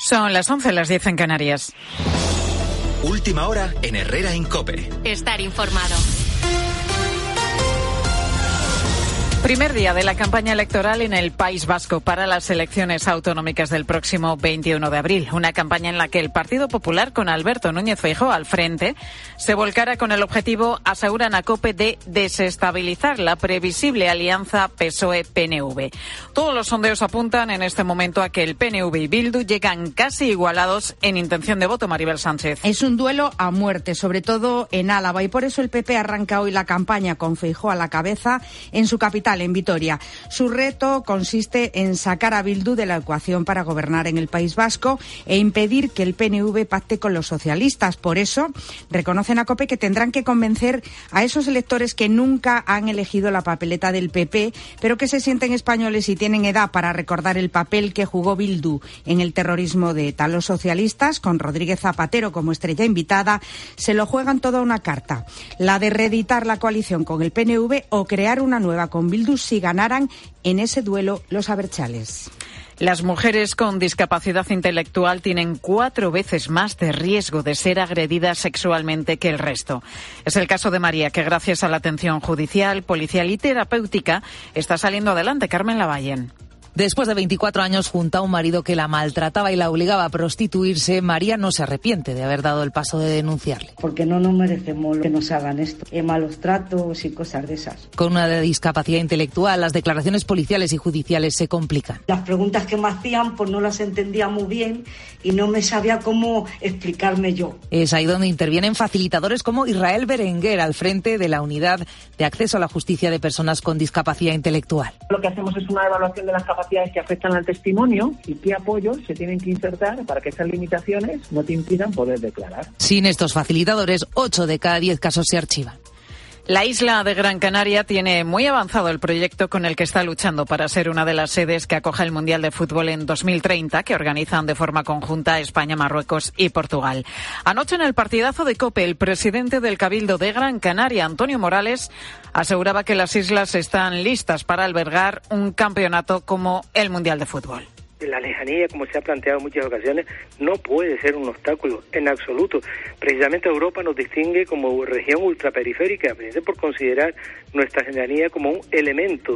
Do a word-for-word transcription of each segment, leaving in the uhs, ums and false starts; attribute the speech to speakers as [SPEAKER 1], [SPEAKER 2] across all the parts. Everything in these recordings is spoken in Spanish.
[SPEAKER 1] Son las once, las diez en Canarias.
[SPEAKER 2] Última hora en Herrera en COPE.
[SPEAKER 3] Estar informado.
[SPEAKER 1] Primer día de la campaña electoral en el País Vasco para las elecciones autonómicas del próximo veintiuno de abril. Una campaña en la que el Partido Popular, con Alberto Núñez Feijóo al frente, se volcara con el objetivo, aseguran a COPE, de desestabilizar la previsible alianza P S O E-P N V. Todos los sondeos apuntan en este momento a que el P N V y Bildu llegan casi igualados en intención de voto. Maribel Sánchez.
[SPEAKER 4] Es un duelo a muerte, sobre todo en Álava, y por eso el P P arranca hoy la campaña con Feijóo a la cabeza en su capital, en Vitoria. Su reto consiste en sacar a Bildu de la ecuación para gobernar en el País Vasco e impedir que el P N V pacte con los socialistas. Por eso, reconocen a COPE que tendrán que convencer a esos electores que nunca han elegido la papeleta del P P, pero que se sienten españoles y tienen edad para recordar el papel que jugó Bildu en el terrorismo de ETA. Los socialistas, con Rodríguez Zapatero como estrella invitada, se lo juegan toda una carta: la de reeditar la coalición con el P N V o crear una nueva con Bildu si ganaran en ese duelo los abertzales.
[SPEAKER 1] Las mujeres con discapacidad intelectual tienen cuatro veces más de riesgo de ser agredidas sexualmente que el resto. Es el caso de María, que gracias a la atención judicial, policial y terapéutica está saliendo adelante. Carmen Lavallén.
[SPEAKER 5] Después de veinticuatro años junto a un marido que la maltrataba y la obligaba a prostituirse, María no se arrepiente de haber dado el paso de denunciarle.
[SPEAKER 6] Porque no nos merecemos que nos hagan esto, eh, malos tratos y cosas de esas.
[SPEAKER 5] Con una discapacidad intelectual, las declaraciones policiales y judiciales se complican.
[SPEAKER 6] Las preguntas que me hacían pues no las entendía muy bien y no me sabía cómo explicarme yo.
[SPEAKER 5] Es ahí donde intervienen facilitadores como Israel Berenguer, al frente de la Unidad de Acceso a la Justicia de Personas con Discapacidad Intelectual.
[SPEAKER 7] Lo que hacemos es una evaluación de las capacidades que afectan al testimonio y qué apoyos se tienen que insertar para que esas limitaciones no te impidan poder declarar.
[SPEAKER 5] Sin estos facilitadores, ocho de cada diez casos se archivan.
[SPEAKER 1] La isla de Gran Canaria tiene muy avanzado el proyecto con el que está luchando para ser una de las sedes que acoja el Mundial de Fútbol en dos mil treinta, que organizan de forma conjunta España, Marruecos y Portugal. Anoche, en el partidazo de COPE, el presidente del Cabildo de Gran Canaria, Antonio Morales, aseguraba que las islas están listas para albergar un campeonato como el Mundial de Fútbol.
[SPEAKER 8] La lejanía, como se ha planteado en muchas ocasiones, no puede ser un obstáculo en absoluto. Precisamente Europa nos distingue como región ultraperiférica, precisamente por considerar nuestra lejanía como un elemento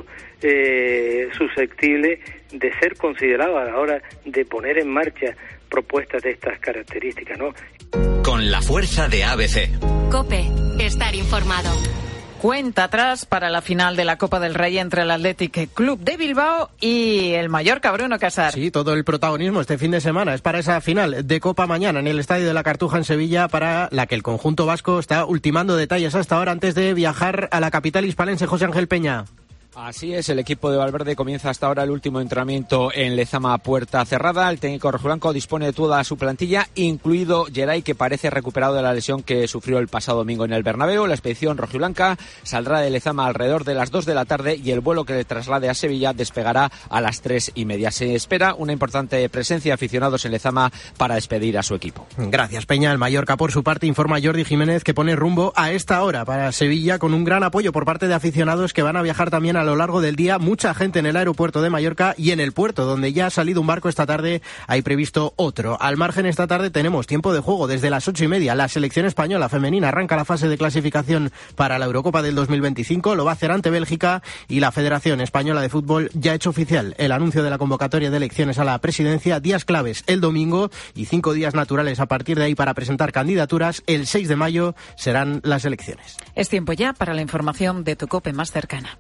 [SPEAKER 8] eh, susceptible de ser considerado a la hora de poner en marcha propuestas de estas características, ¿no?
[SPEAKER 2] Con la fuerza de A B C.
[SPEAKER 3] COPE, estar informado.
[SPEAKER 1] Cuenta atrás para la final de la Copa del Rey entre el Athletic Club de Bilbao y el Mallorca. Bruno Casar.
[SPEAKER 9] Sí, todo el protagonismo este fin de semana es para esa final de Copa mañana en el Estadio de la Cartuja en Sevilla, para la que el conjunto vasco está ultimando detalles hasta ahora antes de viajar a la capital hispalense. José Ángel Peña.
[SPEAKER 10] Así es, el equipo de Valverde comienza hasta ahora el último entrenamiento en Lezama a puerta cerrada. El técnico rojiblanco dispone de toda su plantilla, incluido Geray, que parece recuperado de la lesión que sufrió el pasado domingo en el Bernabéu. La expedición rojiblanca saldrá de Lezama alrededor de las dos de la tarde y el vuelo que le traslade a Sevilla despegará a las tres y media. Se espera una importante presencia de aficionados en Lezama para despedir a su equipo.
[SPEAKER 9] Gracias, Peña. El Mallorca, por su parte, informa Jordi Jiménez que pone rumbo a esta hora para Sevilla, con un gran apoyo por parte de aficionados que van a viajar también a a lo largo del día. Mucha gente en el aeropuerto de Mallorca y en el puerto, donde ya ha salido un barco esta tarde, hay previsto otro. Al margen, esta tarde tenemos tiempo de juego desde las ocho y media. La selección española femenina arranca la fase de clasificación para la Eurocopa del dos mil veinticinco. Lo va a hacer ante Bélgica, y la Federación Española de Fútbol ya ha hecho oficial el anuncio de la convocatoria de elecciones a la presidencia. Días claves el domingo y cinco días naturales a partir de ahí para presentar candidaturas. El seis de mayo serán las elecciones.
[SPEAKER 1] Es tiempo ya para la información de tu COPE más cercana.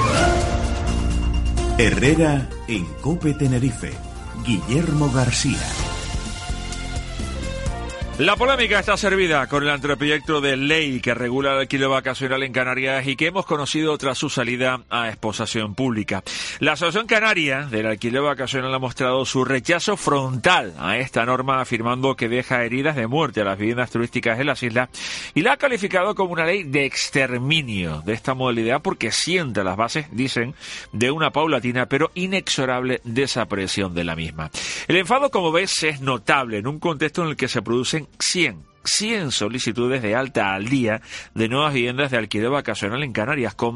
[SPEAKER 11] Herrera en COPE Tenerife. Guillermo García.
[SPEAKER 12] La polémica está servida con el anteproyecto de ley que regula el alquiler vacacional en Canarias y que hemos conocido tras su salida a exposición pública. La Asociación Canaria del Alquiler Vacacional ha mostrado su rechazo frontal a esta norma, afirmando que deja heridas de muerte a las viviendas turísticas en las islas, y la ha calificado como una ley de exterminio de esta modalidad porque sienta las bases, dicen, de una paulatina pero inexorable desaparición de la misma. El enfado, como ves, es notable en un contexto en el que se producen cien solicitudes de alta al día de nuevas viviendas de alquiler vacacional en Canarias, con más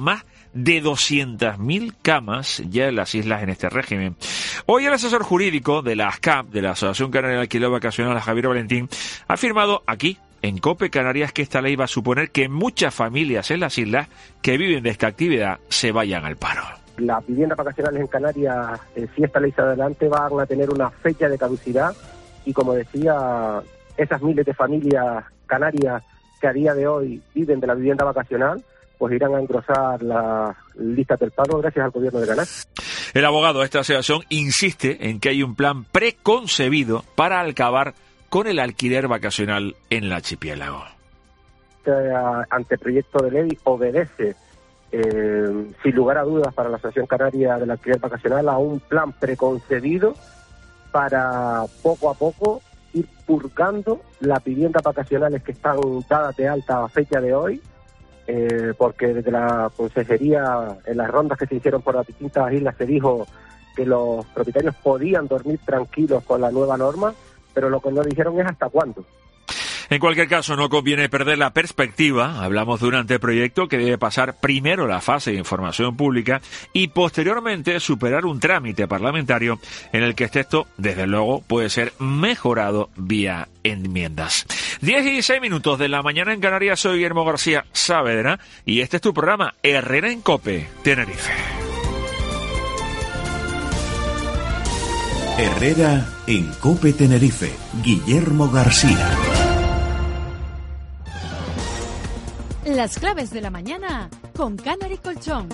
[SPEAKER 12] de doscientas mil camas ya en las islas en este régimen. Hoy el asesor jurídico de la ASCAP, de la Asociación Canaria de Alquiler Vacacional, Javier Valentín, ha afirmado aquí, en COPE Canarias, que esta ley va a suponer que muchas familias en las islas que viven de esta actividad se vayan al paro.
[SPEAKER 13] Las viviendas vacacionales en Canarias, eh, si esta ley sale adelante, van a tener una fecha de caducidad y, como decía, esas miles de familias canarias que a día de hoy viven de la vivienda vacacional, pues irán a engrosar las listas del paro gracias al gobierno de Canarias.
[SPEAKER 12] El abogado de esta asociación insiste en que hay un plan preconcebido para acabar con el alquiler vacacional en el archipiélago.
[SPEAKER 13] Este anteproyecto de ley obedece, eh, sin lugar a dudas, para la Asociación Canaria del Alquiler Vacacional a un plan preconcebido para poco a poco ir purgando las viviendas vacacionales que están dadas de alta a fecha de hoy, eh, porque desde la consejería, en las rondas que se hicieron por las distintas islas, se dijo que los propietarios podían dormir tranquilos con la nueva norma, pero lo que no dijeron es hasta cuándo.
[SPEAKER 12] En cualquier caso, no conviene perder la perspectiva. Hablamos de un anteproyecto que debe pasar primero la fase de información pública y posteriormente superar un trámite parlamentario en el que este texto, desde luego, puede ser mejorado vía enmiendas. diez y seis minutos de la mañana en Canarias. Soy Guillermo García Saavedra y este es tu programa Herrera en COPE, Tenerife.
[SPEAKER 11] Herrera en COPE Tenerife. Guillermo García.
[SPEAKER 14] Las claves de la mañana con Canary Colchón.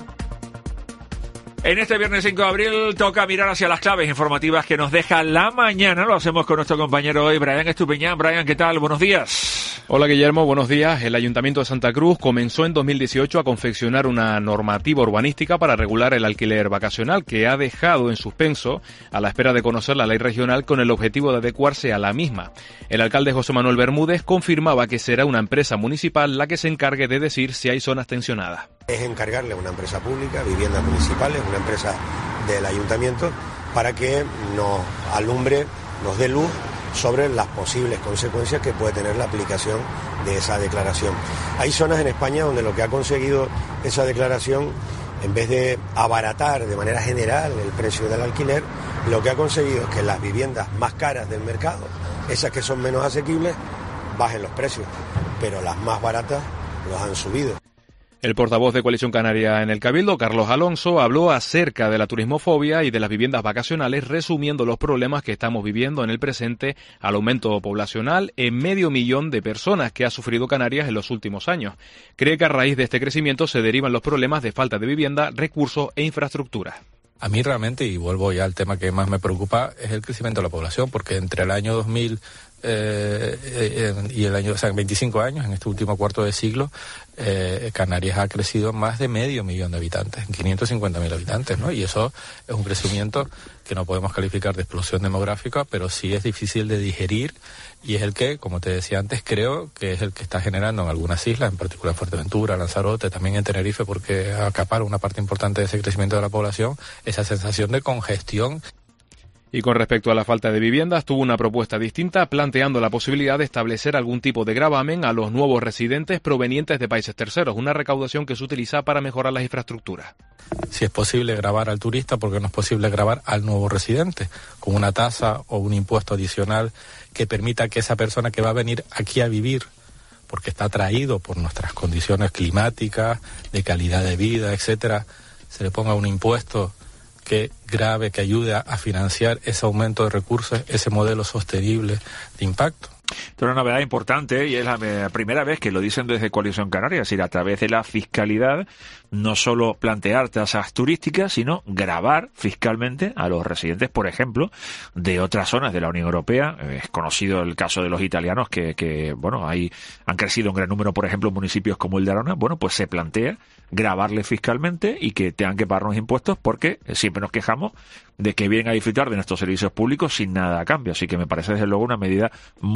[SPEAKER 12] En este viernes cinco de abril toca mirar hacia las claves informativas que nos deja la mañana. Lo hacemos con nuestro compañero hoy, Brian Estupiñán. Brian, ¿qué tal? Buenos días.
[SPEAKER 15] Hola Guillermo, buenos días. El Ayuntamiento de Santa Cruz comenzó en dos mil dieciocho a confeccionar una normativa urbanística para regular el alquiler vacacional, que ha dejado en suspenso a la espera de conocer la ley regional con el objetivo de adecuarse a la misma. El alcalde José Manuel Bermúdez confirmaba que será una empresa municipal la que se encargue de decir si hay zonas tensionadas.
[SPEAKER 16] Es encargarle a una empresa pública, viviendas municipales, una empresa del ayuntamiento, para que nos alumbre, nos dé luz sobre las posibles consecuencias que puede tener la aplicación de esa declaración. Hay zonas en España donde lo que ha conseguido esa declaración, en vez de abaratar de manera general el precio del alquiler, lo que ha conseguido es que las viviendas más caras del mercado, esas que son menos asequibles, bajen los precios, pero las más baratas los han subido.
[SPEAKER 15] El portavoz de Coalición Canaria en el Cabildo, Carlos Alonso, habló acerca de la turismofobia y de las viviendas vacacionales, resumiendo los problemas que estamos viviendo en el presente al aumento poblacional en medio millón de personas que ha sufrido Canarias en los últimos años. Cree que a raíz de este crecimiento se derivan los problemas de falta de vivienda, recursos e infraestructura.
[SPEAKER 17] A mí realmente, y vuelvo ya al tema que más me preocupa, es el crecimiento de la población, porque entre el año dos mil eh, eh, y el año, o sea, veinticinco años, en este último cuarto de siglo, eh, Canarias ha crecido más de medio millón de habitantes, quinientos cincuenta mil habitantes, ¿no? Y eso es un crecimiento que no podemos calificar de explosión demográfica, pero sí es difícil de digerir y es el que, como te decía antes, creo que es el que está generando en algunas islas, en particular en Fuerteventura, Lanzarote, también en Tenerife, porque acapara una parte importante de ese crecimiento de la población, esa sensación de congestión.
[SPEAKER 15] Y con respecto a la falta de viviendas, tuvo una propuesta distinta, planteando la posibilidad de establecer algún tipo de gravamen a los nuevos residentes provenientes de países terceros, una recaudación que se utiliza para mejorar las infraestructuras.
[SPEAKER 17] Si es posible gravar al turista, ¿por qué no es posible gravar al nuevo residente? Con una tasa o un impuesto adicional que permita que esa persona que va a venir aquí a vivir, porque está atraído por nuestras condiciones climáticas, de calidad de vida, etcétera, se le ponga un impuesto que grave, que ayude a financiar ese aumento de recursos, ese modelo sostenible de impacto.
[SPEAKER 12] Esto es una novedad importante y es la primera vez que lo dicen desde Coalición Canaria, es decir, a través de la fiscalidad, no solo plantear tasas turísticas, sino gravar fiscalmente a los residentes, por ejemplo, de otras zonas de la Unión Europea. Es conocido el caso de los italianos que, que bueno, ahí han crecido un gran número, por ejemplo, en municipios como el de Arona. Bueno, pues se plantea grabarles fiscalmente y que tengan que pagarnos impuestos porque siempre nos quejamos de que vienen a disfrutar de nuestros servicios públicos sin nada a cambio. Así que me parece desde luego una medida muy interesante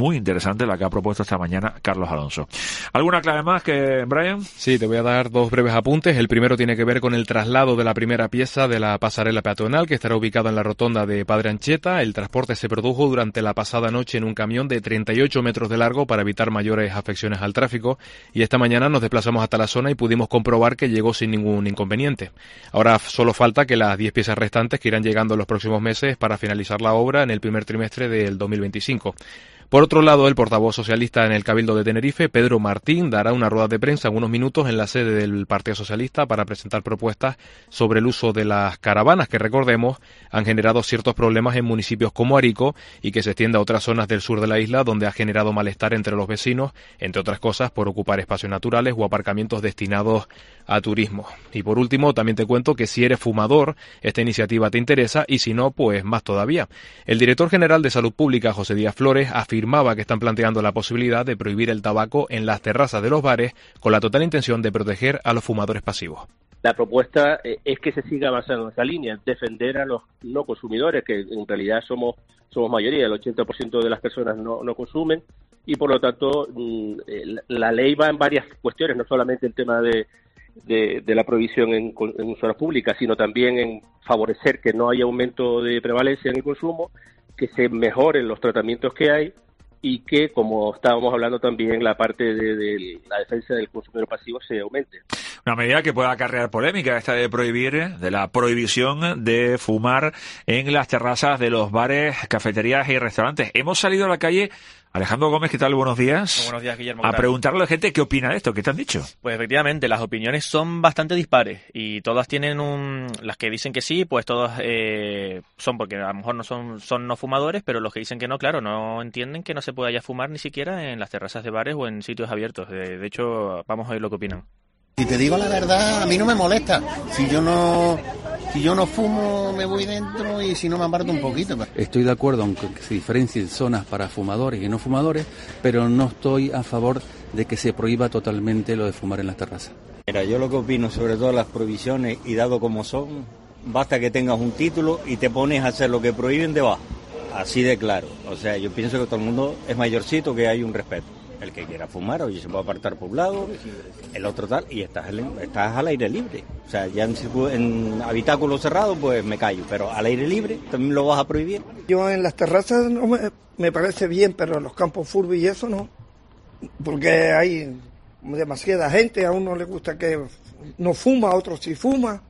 [SPEAKER 12] interesante la que ha propuesto esta mañana Carlos Alonso. ¿Alguna clave más que Brian?
[SPEAKER 15] Sí, te voy a dar dos breves apuntes. El primero tiene que ver con el traslado de la primera pieza de la pasarela peatonal que estará ubicada en la rotonda de Padre Ancheta. El transporte se produjo durante la pasada noche en un camión de treinta y ocho metros de largo para evitar mayores afecciones al tráfico y esta mañana nos desplazamos hasta la zona y pudimos comprobar que llegó sin ningún inconveniente. Ahora solo falta que las diez piezas restantes que irán llegando en los próximos meses para finalizar la obra en el primer trimestre del dos mil veinticinco. Por otro lado, el portavoz socialista en el Cabildo de Tenerife, Pedro Martín, dará una rueda de prensa en unos minutos en la sede del Partido Socialista para presentar propuestas sobre el uso de las caravanas que, recordemos, han generado ciertos problemas en municipios como Arico y que se extiende a otras zonas del sur de la isla donde ha generado malestar entre los vecinos, entre otras cosas por ocupar espacios naturales o aparcamientos destinados a turismo. Y por último, también te cuento que si eres fumador, esta iniciativa te interesa y si no, pues más todavía. El director general de Salud Pública, José Díaz Flores, afirma afirmaba que están planteando la posibilidad de prohibir el tabaco en las terrazas de los bares con la total intención de proteger a los fumadores pasivos.
[SPEAKER 18] La propuesta es que se siga avanzando en esa línea, defender a los no consumidores, que en realidad somos somos mayoría, el ochenta por ciento de las personas no, no consumen, y por lo tanto la ley va en varias cuestiones, no solamente el tema de, de, de la prohibición en, en zonas públicas, sino también en favorecer que no haya aumento de prevalencia en el consumo, que se mejoren los tratamientos que hay, y que, como estábamos hablando también, la parte de, de la defensa del consumidor pasivo se aumente.
[SPEAKER 12] Una medida que pueda acarrear polémica, esta de prohibir, de la prohibición de fumar en las terrazas de los bares, cafeterías y restaurantes. Hemos salido a la calle. Alejandro Gómez, ¿qué tal? Buenos días.
[SPEAKER 19] Buenos días, Guillermo.
[SPEAKER 12] A preguntarle a la gente qué opina de esto, ¿qué te han dicho?
[SPEAKER 19] Pues efectivamente, las opiniones son bastante dispares y todas tienen un... Las que dicen que sí, pues todas eh, son porque a lo mejor no son, son no fumadores, pero los que dicen que no, claro, no entienden que no se pueda ya fumar ni siquiera en las terrazas de bares o en sitios abiertos. De, de hecho, vamos a ver lo que opinan.
[SPEAKER 20] Si te digo la verdad, a mí no me molesta. Si yo no, si yo no fumo, me voy dentro y si no me aparto un poquito.
[SPEAKER 21] Estoy de acuerdo en que se diferencien zonas para fumadores y no fumadores, pero no estoy a favor de que se prohíba totalmente lo de fumar en las terrazas.
[SPEAKER 22] Mira, yo lo que opino sobre todas las prohibiciones, y dado como son, basta que tengas un título y te pones a hacer lo que prohíben debajo. Así de claro. O sea, yo pienso que todo el mundo es mayorcito, que hay un respeto. El que quiera fumar, oye, se puede apartar por un lado, el otro tal, y estás, estás al aire libre. O sea, ya en, en habitáculo cerrado, pues me callo, pero al aire libre también lo vas a prohibir.
[SPEAKER 23] Yo en las terrazas no me, me parece bien, pero en los campos furbi y eso no, porque hay demasiada gente, a uno le gusta que no fuma, a otro sí fuma.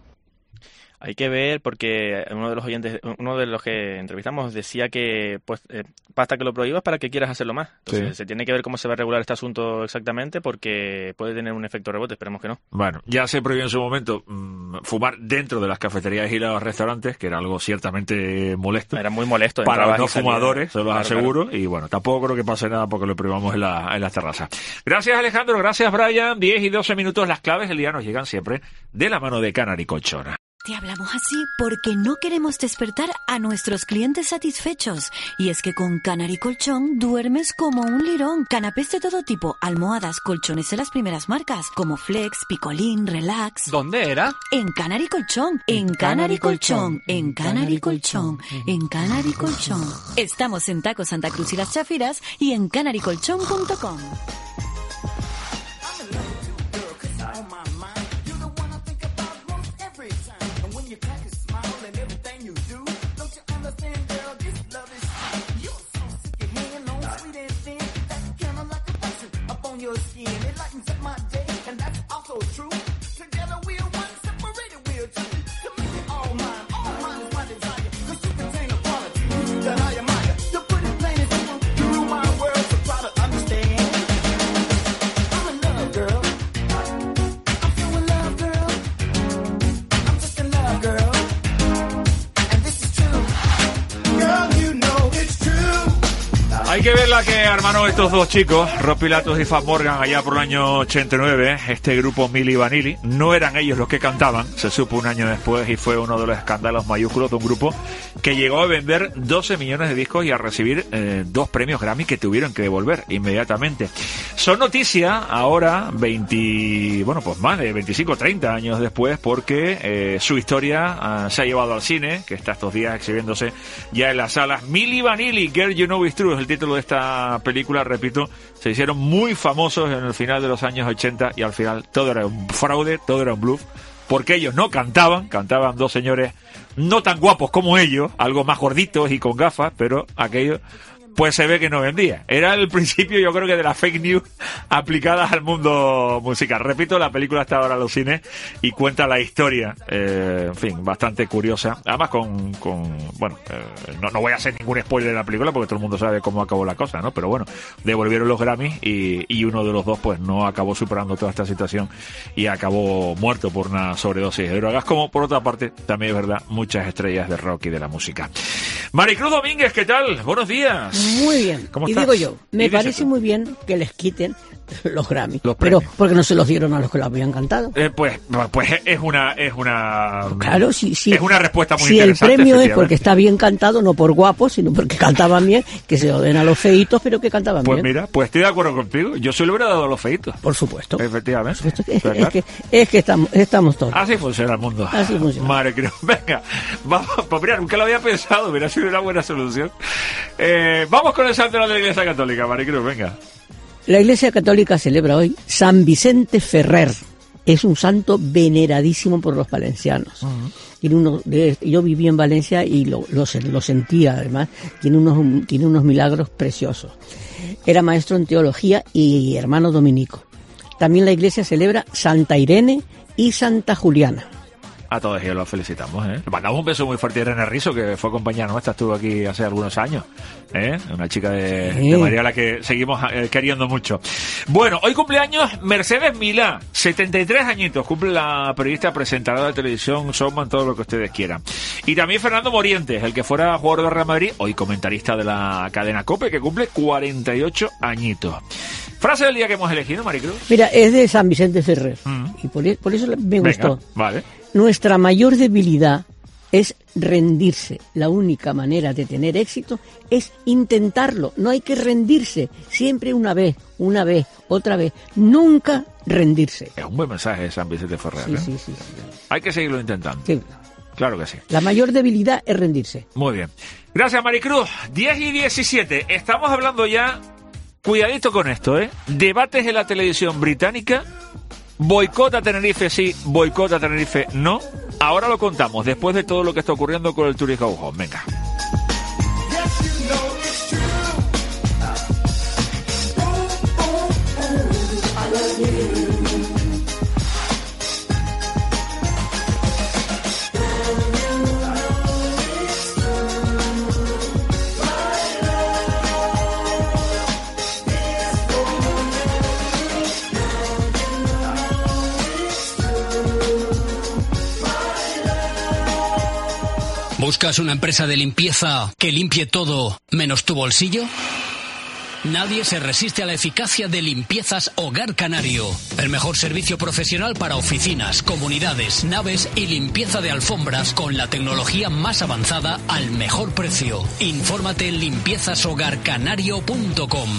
[SPEAKER 19] Hay que ver, porque uno de los oyentes, uno de los que entrevistamos decía que pues eh, basta que lo prohíbas para que quieras hacerlo más. Entonces sí. Se tiene que ver cómo se va a regular este asunto exactamente, porque puede tener un efecto rebote, esperemos que no.
[SPEAKER 12] Bueno, ya se prohibió en su momento mmm, fumar dentro de las cafeterías y los restaurantes, que era algo ciertamente molesto.
[SPEAKER 19] Era muy molesto.
[SPEAKER 12] Para los no fumadores, se los
[SPEAKER 19] claro,
[SPEAKER 12] aseguro,
[SPEAKER 19] claro.
[SPEAKER 12] Y bueno, tampoco creo que pase nada porque lo prohibamos en, la, en las terrazas. Gracias, Alejandro, gracias, Brian. diez y doce minutos, las claves del día nos llegan siempre de la mano de Canary Colchón.
[SPEAKER 24] Te hablamos así porque no queremos despertar a nuestros clientes satisfechos. Y es que con Canary Colchón duermes como un lirón. Canapés de todo tipo, almohadas, colchones de las primeras marcas, como Flex, Picolín, Relax.
[SPEAKER 25] ¿Dónde era?
[SPEAKER 24] En Canary Colchón, en Canary Colchón, en Canary Colchón, en Canary Colchón. Estamos en Taco Santa Cruz y Las Chafiras y en canary colchón punto com.
[SPEAKER 12] Hay que ver la que armaron estos dos chicos, Rob Pilatus y Fat Morgan, allá por el año ochenta y nueve, este grupo Milli Vanilli. No eran ellos los que cantaban, se supo un año después, y fue uno de los escándalos mayúsculos de un grupo que llegó a vender doce millones de discos y a recibir eh, dos premios Grammy que tuvieron que devolver inmediatamente. Son noticia ahora, veinte, bueno, pues más de veinticinco, treinta años después, porque eh, su historia uh, se ha llevado al cine, que está estos días exhibiéndose ya en las salas. Milli Vanilli, Girl You Know It's True, es el título capítulos de esta película, repito, se hicieron muy famosos en el final de los años ochenta y al final todo era un fraude, todo era un bluff, porque ellos no cantaban, cantaban dos señores no tan guapos como ellos, algo más gorditos y con gafas, pero aquello pues se ve que no vendía. Era el principio, yo creo que de las fake news aplicadas al mundo musical. Repito, la película está ahora en los cines y cuenta la historia, eh, en fin, bastante curiosa. Además con, con bueno, eh, no, no voy a hacer ningún spoiler de la película porque todo el mundo sabe cómo acabó la cosa, ¿no? Pero bueno, devolvieron los Grammys y, y uno de los dos pues no acabó superando toda esta situación y acabó muerto por una sobredosis de drogas, como por otra parte, también es verdad, muchas estrellas de rock y de la música. Maricruz Domínguez, ¿qué tal? Buenos días.
[SPEAKER 4] Muy bien.
[SPEAKER 12] ¿Cómo
[SPEAKER 4] y
[SPEAKER 12] estás?
[SPEAKER 4] digo yo, me
[SPEAKER 12] ¿Y
[SPEAKER 4] parece
[SPEAKER 12] tú?
[SPEAKER 4] muy bien que les quiten los Grammy.
[SPEAKER 12] Los
[SPEAKER 4] pero
[SPEAKER 12] premios.
[SPEAKER 4] porque no se los dieron a los que lo habían cantado.
[SPEAKER 12] Eh, pues, pues es una, es una,
[SPEAKER 4] Claro, sí, sí.
[SPEAKER 12] es una respuesta muy
[SPEAKER 4] si el
[SPEAKER 12] interesante.
[SPEAKER 4] premio es
[SPEAKER 12] efectivamente.
[SPEAKER 4] porque está bien cantado, no por guapos, sino porque cantaban bien, que se lo den a los feitos, pero que cantaban
[SPEAKER 12] Pues
[SPEAKER 4] bien.
[SPEAKER 12] mira, pues estoy de acuerdo contigo. Yo se lo hubiera dado a los feitos.
[SPEAKER 4] Por supuesto.
[SPEAKER 12] Efectivamente.
[SPEAKER 4] Es, es
[SPEAKER 12] ¿Verdad?
[SPEAKER 4] que, es que estamos, estamos todos.
[SPEAKER 12] Así funciona el mundo.
[SPEAKER 4] Así funciona.
[SPEAKER 12] Madre que no. Venga, vamos, pues mira, nunca lo había pensado, hubiera sido una buena solución. Eh, vamos con el santo de la Iglesia Católica, Maricruz, venga.
[SPEAKER 4] La Iglesia Católica celebra hoy San Vicente Ferrer. Es un santo veneradísimo por los valencianos. Uh-huh. Tiene uno de, yo viví en Valencia y lo, lo, lo sentía, además. Tiene unos, tiene unos milagros preciosos. Era maestro en teología y hermano dominico. También la Iglesia celebra Santa Irene y Santa Juliana.
[SPEAKER 12] A todos ellos los felicitamos, ¿eh? Le mandamos un beso muy fuerte a Irene Rizo, que fue compañera nuestra, estuvo aquí hace algunos años, ¿eh? Una chica de,
[SPEAKER 4] Sí.
[SPEAKER 12] de María a la que seguimos eh, queriendo mucho. Bueno, hoy cumpleaños Mercedes Milá, setenta y tres añitos, cumple la periodista, presentadora de televisión, showman, todo lo que ustedes quieran. Y también Fernando Morientes, el que fuera jugador de Real Madrid, hoy comentarista de la cadena COPE, que cumple cuarenta y ocho añitos. Frase del día que hemos elegido, Maricruz.
[SPEAKER 4] Mira, es de San Vicente Ferrer.
[SPEAKER 12] Mm.
[SPEAKER 4] Y por, por eso me
[SPEAKER 12] Venga,
[SPEAKER 4] gustó.
[SPEAKER 12] vale.
[SPEAKER 4] Nuestra mayor debilidad es rendirse. La única manera de tener éxito es intentarlo. No hay que rendirse. Siempre una vez, una vez, otra vez. Nunca rendirse.
[SPEAKER 12] Es un buen mensaje de San Vicente Ferrer,
[SPEAKER 4] Sí,
[SPEAKER 12] ¿eh?
[SPEAKER 4] sí, sí, sí.
[SPEAKER 12] Hay que seguirlo intentando.
[SPEAKER 4] Sí.
[SPEAKER 12] Claro que sí.
[SPEAKER 4] La mayor debilidad es rendirse.
[SPEAKER 12] Muy bien. Gracias, Maricruz. diez y diecisiete. Estamos hablando ya, cuidadito con esto, ¿eh? Debates en la televisión británica. Boicot a Tenerife sí, boicot a Tenerife no. Ahora lo contamos, después de todo lo que está ocurriendo con el Tourist Go Home. Venga.
[SPEAKER 5] ¿Buscas una empresa de limpieza que limpie todo menos tu bolsillo? Nadie se resiste a la eficacia de Limpiezas Hogar Canario. El mejor servicio profesional para oficinas, comunidades, naves y limpieza de alfombras con la tecnología más avanzada al mejor precio. Infórmate en limpiezas hogar canario punto com.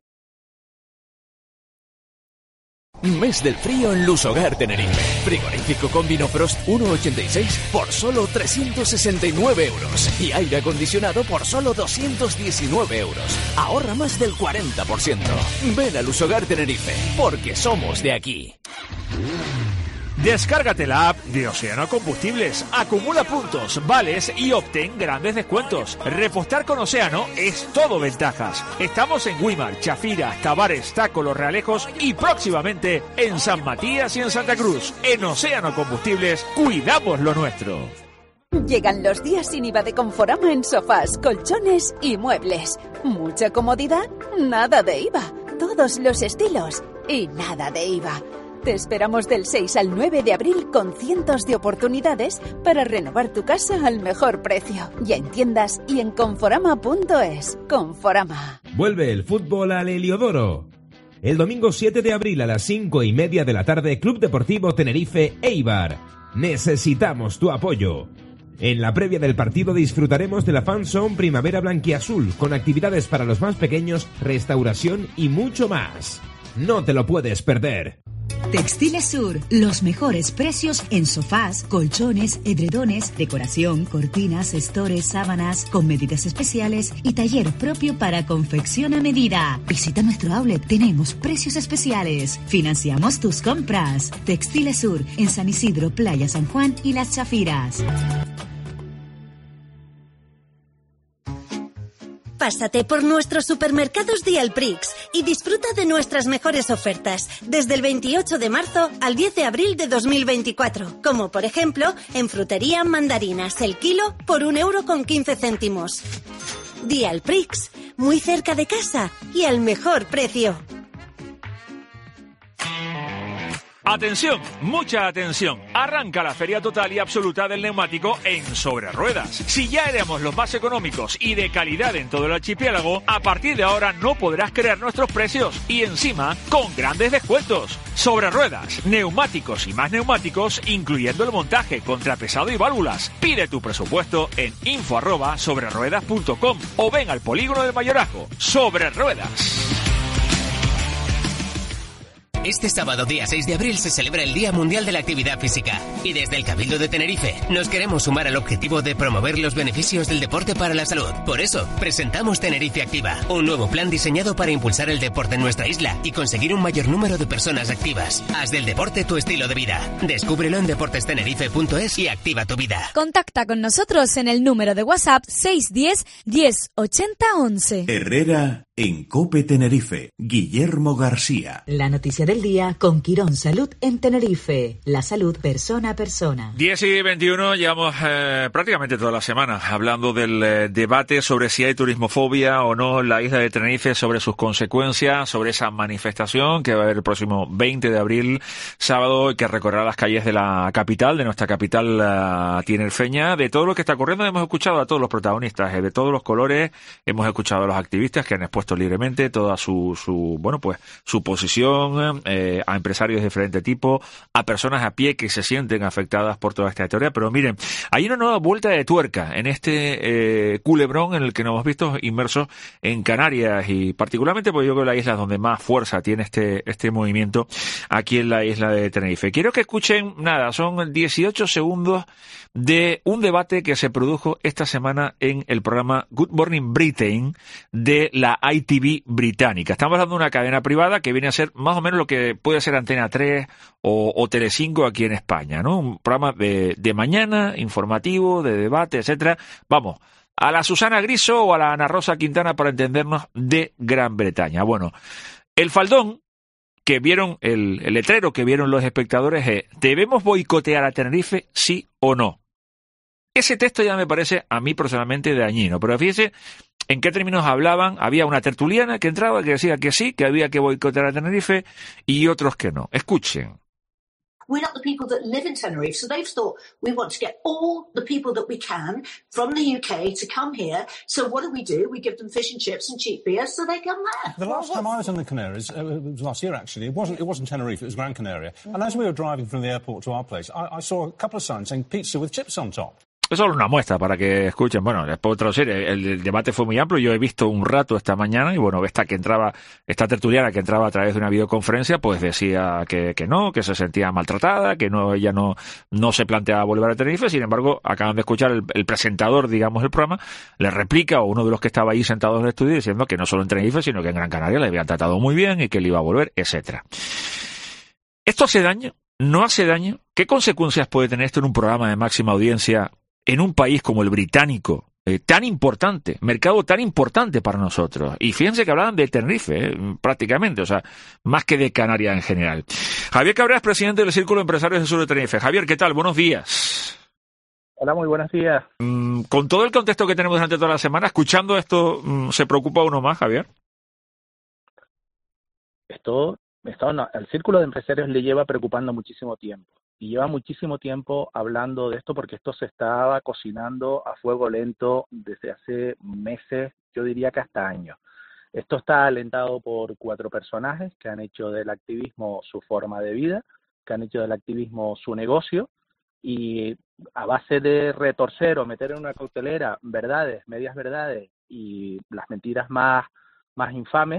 [SPEAKER 6] Mes del frío en Lusogar Tenerife. Frigorífico con Vinofrost uno ochenta y seis por solo trescientos sesenta y nueve euros. Y aire acondicionado por solo doscientos diecinueve euros. Ahorra más del cuarenta por ciento. Ven a Lusogar Tenerife, porque somos de aquí.
[SPEAKER 12] Descárgate la app de Océano Combustibles, acumula puntos, vales y obtén grandes descuentos. Repostar con Océano es todo ventajas. Estamos en Guimar, Chafira, Tavares, Taco, Los Realejos y próximamente en San Matías y en Santa Cruz. En Océano Combustibles, cuidamos lo nuestro.
[SPEAKER 7] Llegan los días sin I V A de Conforama en sofás, colchones y muebles. Mucha comodidad, nada de I V A. Todos los estilos y nada de I V A. Te esperamos del seis al nueve de abril con cientos de oportunidades para renovar tu casa al mejor precio. Ya en tiendas y en conforama punto es. Conforama.
[SPEAKER 25] Vuelve el fútbol al Heliodoro. El domingo siete de abril a las cinco y media de la tarde, Club Deportivo Tenerife Eibar. Necesitamos tu apoyo. En la previa del partido disfrutaremos de la Fan Zone Primavera Blanquiazul, con actividades para los más pequeños, restauración y mucho más. No te lo puedes perder.
[SPEAKER 24] Textiles Sur, los mejores precios en sofás, colchones, edredones, decoración, cortinas, estores, sábanas, con medidas especiales y taller propio para confección a medida. Visita nuestro outlet, tenemos precios especiales. Financiamos tus compras. Textiles Sur, en San Isidro, Playa San Juan y Las Chafiras.
[SPEAKER 2] Pásate por nuestros supermercados Dialprix y disfruta de nuestras mejores ofertas desde el veintiocho de marzo al diez de abril de dos mil veinticuatro, como por ejemplo en frutería mandarinas el kilo por un euro con quince céntimos. Dialprix, muy cerca de casa y al mejor precio.
[SPEAKER 12] Atención, mucha atención. Arranca la feria total y absoluta del neumático en Sobre Ruedas. Si ya éramos los más económicos y de calidad en todo el archipiélago, a partir de ahora no podrás creer nuestros precios y encima con grandes descuentos. Sobre Ruedas, neumáticos y más neumáticos, incluyendo el montaje, contrapesado y válvulas. Pide tu presupuesto en info arroba sobre ruedas punto com o ven al polígono del Mayorazgo. Sobre Ruedas.
[SPEAKER 3] Este sábado, día seis de abril, se celebra el Día Mundial de la Actividad Física. Y desde el Cabildo de Tenerife nos queremos sumar al objetivo de promover los beneficios del deporte para la salud. Por eso, presentamos Tenerife Activa, un nuevo plan diseñado para impulsar el deporte en nuestra isla y conseguir un mayor número de personas activas. Haz del deporte tu estilo de vida. Descúbrelo en deportes tenerife punto es y activa tu vida.
[SPEAKER 8] Contacta con nosotros en el número de WhatsApp seis uno cero, diez, ochenta, once.
[SPEAKER 11] Herrera en COPE Tenerife. Guillermo García.
[SPEAKER 24] La noticia del día con Quirón Salud en Tenerife. La salud persona a persona.
[SPEAKER 12] diez y veintiuno, llevamos eh, prácticamente toda la semana hablando del eh, debate sobre si hay turismofobia o no en la isla de Tenerife, sobre sus consecuencias, sobre esa manifestación que va a haber el próximo veinte de abril, sábado, y que recorrerá las calles de la capital, de nuestra capital uh, tinerfeña. De todo lo que está ocurriendo hemos escuchado a todos los protagonistas, eh, de todos los colores, hemos escuchado a los activistas que han expuesto libremente toda su, su bueno pues su posición, eh, a empresarios de diferente tipo, a personas a pie que se sienten afectadas por toda esta teoría. Pero miren, hay una nueva vuelta de tuerca en este eh, culebrón en el que nos hemos visto inmersos en Canarias, y particularmente pues yo creo que la isla donde más fuerza tiene este este movimiento, aquí en la isla de Tenerife. Quiero que escuchen, nada, son dieciocho segundos de un debate que se produjo esta semana en el programa Good Morning Britain de la I T V británica. Estamos hablando de una cadena privada que viene a ser más o menos lo que puede ser Antena tres o, o Telecinco aquí en España, ¿no? Un programa de, de mañana, informativo, de debate, etcétera. Vamos, a la Susana Griso o a la Ana Rosa Quintana, para entendernos, de Gran Bretaña. Bueno, el faldón que vieron, el, el letrero que vieron los espectadores es: ¿debemos boicotear a Tenerife, sí o no? Ese texto ya me parece a mí personalmente dañino, pero fíjese en qué términos hablaban. Había una tertuliana que entraba que decía que sí, que había que boicotear a Tenerife, y otros que no. Escuchen.
[SPEAKER 9] We're not the people that live in Tenerife, so they've thought we want to get all the people that we can from the U K to come here. So what do we do? We give them fish and chips and cheap beer, so they come there.
[SPEAKER 10] The last time I was in the Canaries, uh, it was last year actually, it wasn't, it wasn't Tenerife, it was Gran Canaria. Mm-hmm. And as we were driving from the airport to our place, I, I saw a couple of signs saying pizza with chips on top.
[SPEAKER 12] Es solo una muestra para que escuchen. Bueno, les puedo traducir. El, el debate fue muy amplio. Yo he visto un rato esta mañana y bueno, esta que entraba, esta tertuliana que entraba a través de una videoconferencia, pues decía que, que no, que se sentía maltratada, que no, ella no, no se planteaba volver a Tenerife. Sin embargo, acaban de escuchar el, el presentador, digamos, del programa, le replica a uno de los que estaba ahí sentados en el estudio diciendo que no solo en Tenerife, sino que en Gran Canaria le habían tratado muy bien y que él iba a volver, etcétera. ¿Esto hace daño? ¿No hace daño? ¿Qué consecuencias puede tener esto en un programa de máxima audiencia en un país como el británico, eh, tan importante, mercado tan importante para nosotros? Y fíjense que hablaban de Tenerife, eh, prácticamente, o sea, más que de Canarias en general. Javier Cabrera es presidente del Círculo de Empresarios del Sur de Tenerife. Javier, ¿qué tal? Buenos días.
[SPEAKER 26] Hola, muy buenos días.
[SPEAKER 12] Mm, con todo el contexto que tenemos durante toda la semana, escuchando esto, mm, ¿se preocupa uno más, Javier?
[SPEAKER 26] Esto, esto no, al Círculo de Empresarios le lleva preocupando muchísimo tiempo. Y lleva muchísimo tiempo hablando de esto porque esto se estaba cocinando a fuego lento desde hace meses, yo diría que hasta años. Esto está alentado por cuatro personajes que han hecho del activismo su forma de vida, que han hecho del activismo su negocio, y a base de retorcer o meter en una cautelera verdades, medias verdades y las mentiras más, más infames,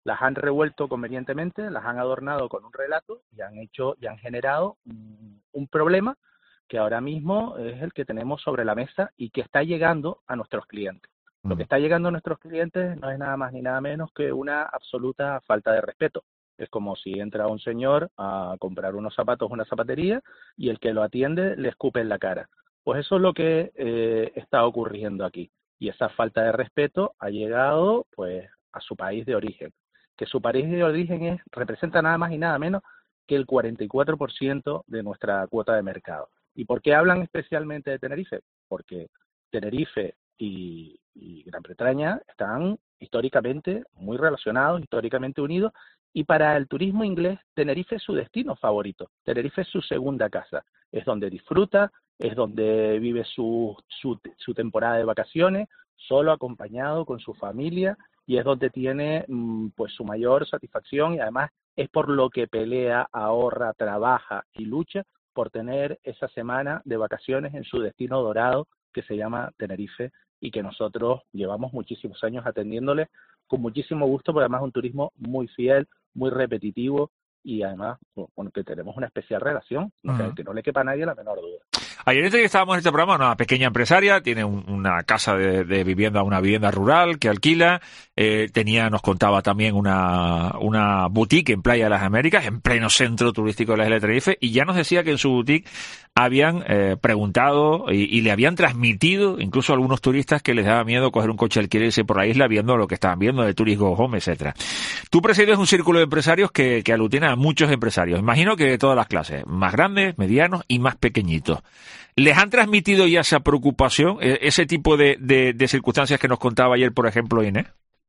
[SPEAKER 26] las han revuelto convenientemente, las han adornado con un relato y han hecho y han generado un, un problema que ahora mismo es el que tenemos sobre la mesa y que está llegando a nuestros clientes. Lo que está llegando a nuestros clientes no es nada más ni nada menos que una absoluta falta de respeto. Es como si entra un señor a comprar unos zapatos a una zapatería y el que lo atiende le escupe en la cara. Pues eso es lo que eh, está ocurriendo aquí. Y esa falta de respeto ha llegado pues a su país de origen. Que su país de origen es, representa nada más y nada menos que el cuarenta y cuatro por ciento de nuestra cuota de mercado. ¿Y por qué hablan especialmente de Tenerife? Porque Tenerife y, y Gran Bretaña están históricamente muy relacionados, históricamente unidos, y para el turismo inglés, Tenerife es su destino favorito. Tenerife es su segunda casa. Es donde disfruta, es donde vive su, su, su temporada de vacaciones, solo acompañado con su familia, y es donde tiene pues su mayor satisfacción, y además es por lo que pelea, ahorra, trabaja y lucha por tener esa semana de vacaciones en su destino dorado que se llama Tenerife y que nosotros llevamos muchísimos años atendiéndole con muchísimo gusto, porque además es un turismo muy fiel, muy repetitivo y además bueno, que tenemos una especial relación, uh-huh. que, que no le quepa a nadie la menor duda.
[SPEAKER 12] Ayer entrevistábamos en este programa una pequeña empresaria, tiene un, una casa de, de vivienda, una vivienda rural que alquila, eh, tenía, nos contaba también una, una boutique en Playa de las Américas, en pleno centro turístico de la isla de Tenerife, y ya nos decía que en su boutique habían eh, preguntado y, y le habían transmitido incluso a algunos turistas que les daba miedo coger un coche de alquiler y irse por la isla viendo lo que estaban viendo de Tourist Go Home, etcétera. Tú presides un círculo de empresarios que, que aglutina a muchos empresarios, imagino que de todas las clases, más grandes, medianos y más pequeñitos. ¿Les han transmitido ya esa preocupación, ese tipo de, de, de circunstancias que nos contaba ayer, por ejemplo, Inés?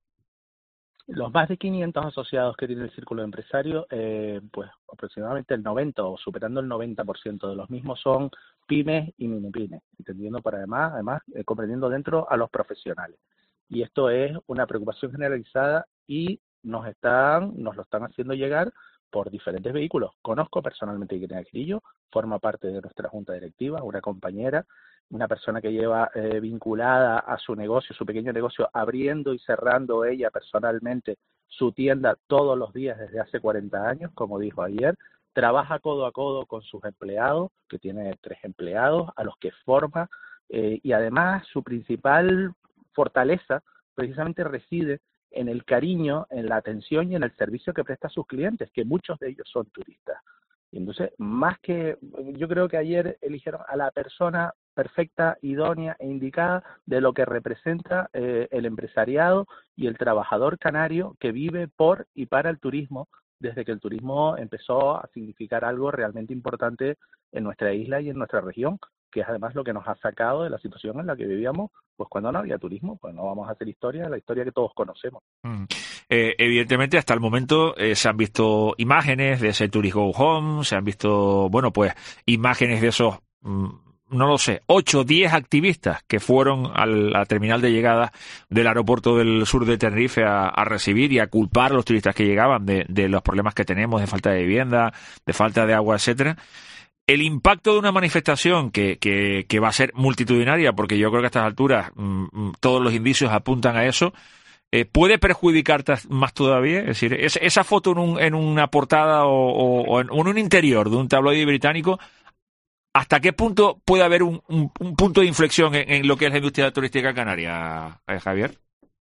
[SPEAKER 26] Los más de quinientos asociados que tiene el Círculo de Empresarios, eh, pues aproximadamente el noventa o superando el noventa por ciento de los mismos son pymes y mini pymes, entendiendo para además, además eh, comprendiendo dentro a los profesionales. Y esto es una preocupación generalizada y nos están, nos lo están haciendo llegar por diferentes vehículos. Conozco personalmente a Irene Grillo, forma parte de nuestra junta directiva, una compañera, una persona que lleva eh, vinculada a su negocio, su pequeño negocio, abriendo y cerrando ella personalmente su tienda todos los días desde hace cuarenta años, como dijo ayer, trabaja codo a codo con sus empleados, que tiene tres empleados, a los que forma, eh, y además su principal fortaleza precisamente reside en el cariño, en la atención y en el servicio que presta a sus clientes, que muchos de ellos son turistas. Y entonces, más que, yo creo que ayer eligieron a la persona perfecta, idónea e indicada de lo que representa eh, el empresariado y el trabajador canario que vive por y para el turismo, desde que el turismo empezó a significar algo realmente importante en nuestra isla y en nuestra región, que es además lo que nos ha sacado de la situación en la que vivíamos, pues cuando no había turismo, pues no vamos a hacer historia, la historia que todos conocemos.
[SPEAKER 12] Mm. Eh, evidentemente, hasta el momento eh, se han visto imágenes de ese Tourist Go Home, se han visto, bueno, pues imágenes de esos, mm, no lo sé, ocho, diez activistas que fueron a la terminal de llegada del aeropuerto del sur de Tenerife a, a recibir y a culpar a los turistas que llegaban de, de los problemas que tenemos, de falta de vivienda, de falta de agua, etcétera. El impacto de una manifestación que, que, que va a ser multitudinaria, porque yo creo que a estas alturas mmm, todos los indicios apuntan a eso, eh, ¿puede perjudicarte más todavía? Es decir, es, esa foto en, un, en una portada o, o, o, en, o en un interior de un tabloide británico, ¿hasta qué punto puede haber un, un, un punto de inflexión en, en lo que es la industria turística canaria, eh, Javier?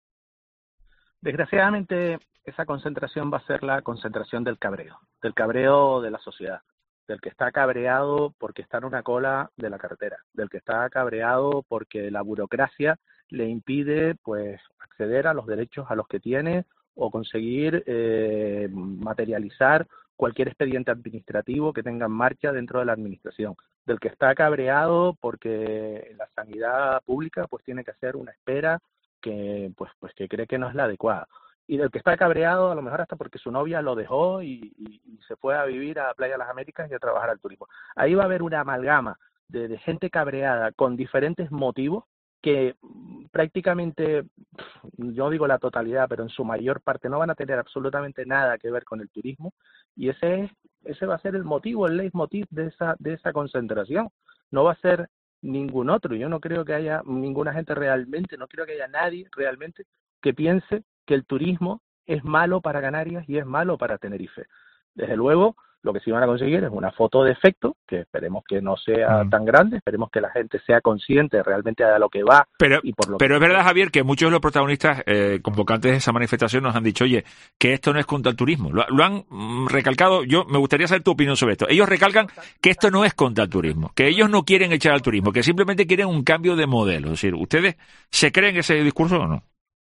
[SPEAKER 26] Desgraciadamente, esa concentración va a ser la concentración del cabreo, del cabreo de la sociedad. Del que está cabreado porque está en una cola de la carretera, del que está cabreado porque la burocracia le impide pues acceder a los derechos a los que tiene o conseguir eh, materializar cualquier expediente administrativo que tenga en marcha dentro de la administración, del que está cabreado porque la sanidad pública pues tiene que hacer una espera que pues pues que cree que no es la adecuada. Y del que está cabreado a lo mejor hasta porque su novia lo dejó y, y, y se fue a vivir a Playa de las Américas y a trabajar al turismo. Ahí va a haber una amalgama de, de gente cabreada con diferentes motivos que prácticamente, yo digo la totalidad, pero en su mayor parte no van a tener absolutamente nada que ver con el turismo, y ese es, ese va a ser el motivo, el leitmotiv de esa, de esa concentración. No va a ser ningún otro. Yo no creo que haya ninguna gente realmente, no creo que haya nadie realmente que piense que el turismo es malo para Canarias y es malo para Tenerife. Desde luego, lo que sí van a conseguir es una foto de efecto, que esperemos que no sea mm. tan grande, esperemos que la gente sea consciente realmente de lo que va.
[SPEAKER 12] Pero,
[SPEAKER 26] y por lo
[SPEAKER 12] pero
[SPEAKER 26] que...
[SPEAKER 12] es verdad, Javier, que muchos de los protagonistas eh, convocantes de esa manifestación nos han dicho, oye, que esto no es contra el turismo. Lo, lo han mm, recalcado, yo me gustaría saber tu opinión sobre esto. Ellos recalcan que esto no es contra el turismo, que ellos no quieren echar al turismo, que simplemente quieren un cambio de modelo. Es decir, ¿ustedes se creen ese discurso o no?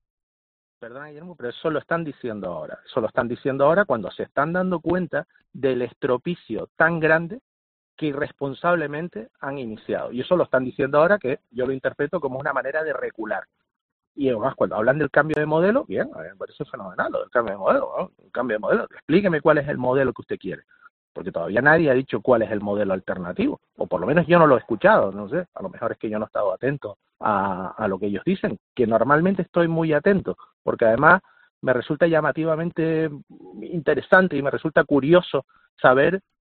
[SPEAKER 26] Perdona, Guillermo, pero eso lo están diciendo ahora. Eso lo están diciendo ahora cuando se están dando cuenta del estropicio tan grande que irresponsablemente han iniciado. Y eso lo están diciendo ahora, que yo lo interpreto como una manera de recular. Y además, cuando hablan del cambio de modelo, bien, a mí me parece fenomenal lo del cambio de modelo, ¿no? Un cambio de modelo. Explíqueme cuál es el modelo que usted quiere. Porque todavía nadie ha dicho cuál es el modelo alternativo. O por lo menos yo no lo he escuchado, no sé. A lo mejor es que yo no he estado atento a, a lo que ellos dicen, que normalmente estoy muy atento, porque además me resulta llamativamente interesante y me resulta curioso saber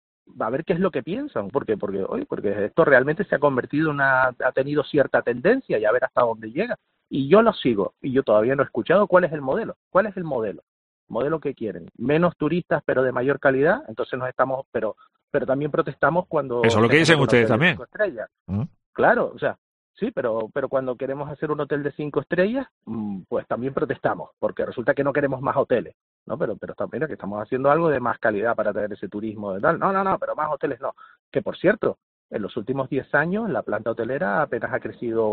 [SPEAKER 26] a ver qué es lo que piensan, porque porque oye, porque esto realmente se ha convertido en una, ha tenido cierta tendencia y a ver hasta dónde llega. Y yo lo sigo y yo todavía no he escuchado cuál es el modelo. ¿Cuál es el modelo? ¿Modelo que quieren? Menos turistas pero de mayor calidad. Entonces nos estamos, pero pero también protestamos cuando
[SPEAKER 12] eso es lo que dicen ustedes también.
[SPEAKER 26] ¿Mm? Claro, o sea. Sí, pero pero cuando queremos hacer un hotel de cinco estrellas, pues también protestamos, porque resulta que no queremos más hoteles, ¿no? Pero pero también es que estamos haciendo algo de más calidad para tener ese turismo de tal. No, no, no, pero más hoteles no. Que por cierto, en los últimos diez años la planta hotelera apenas ha crecido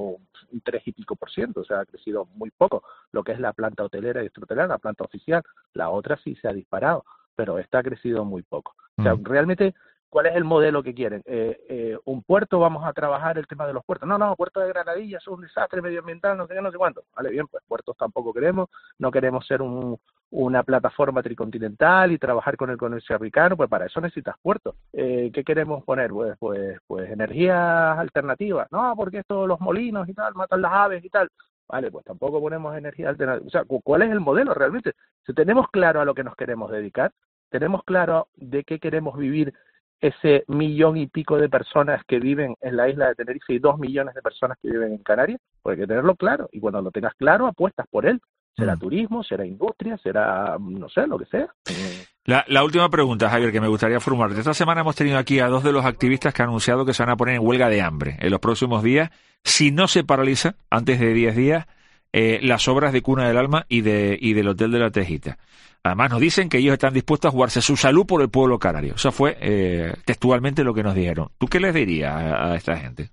[SPEAKER 26] un tres y pico por ciento, o sea, ha crecido muy poco. Lo que es la planta hotelera y extrahotelera, la planta oficial, la otra sí se ha disparado, pero esta ha crecido muy poco. O sea, realmente... ¿Cuál es el modelo que quieren? Eh, eh, ¿Un puerto? ¿Vamos a trabajar el tema de los puertos? No, no, puerto de Granadilla es un desastre medioambiental, no sé qué, no sé cuánto. Vale, bien, pues puertos tampoco queremos, no queremos ser un, una plataforma tricontinental y trabajar con el comercio africano, pues para eso necesitas puertos. Eh, ¿Qué queremos poner? Pues, pues, pues energías alternativas. No, porque esto, los molinos y tal, matan las aves y tal. Vale, pues tampoco ponemos energía alternativa. O sea, ¿cuál es el modelo realmente? Si tenemos claro a lo que nos queremos dedicar, tenemos claro de qué queremos vivir ese millón y pico de personas que viven en la isla de Tenerife y dos millones de personas que viven en Canarias, pues hay que tenerlo claro. Y cuando lo tengas claro, apuestas por él. Será mm. turismo, será industria, será, no sé, lo que sea.
[SPEAKER 12] La, la última pregunta, Javier, que me gustaría formularte. Esta semana hemos tenido aquí a dos de los activistas que han anunciado que se van a poner en huelga de hambre en los próximos días, si no se paraliza antes de diez días eh, las obras de Cuna del Alma y de y del Hotel de la Tejita. Además nos dicen que ellos están dispuestos a jugarse su salud por el pueblo canario. Eso fue eh, textualmente lo que nos dijeron. ¿Tú qué les dirías a, a esta gente?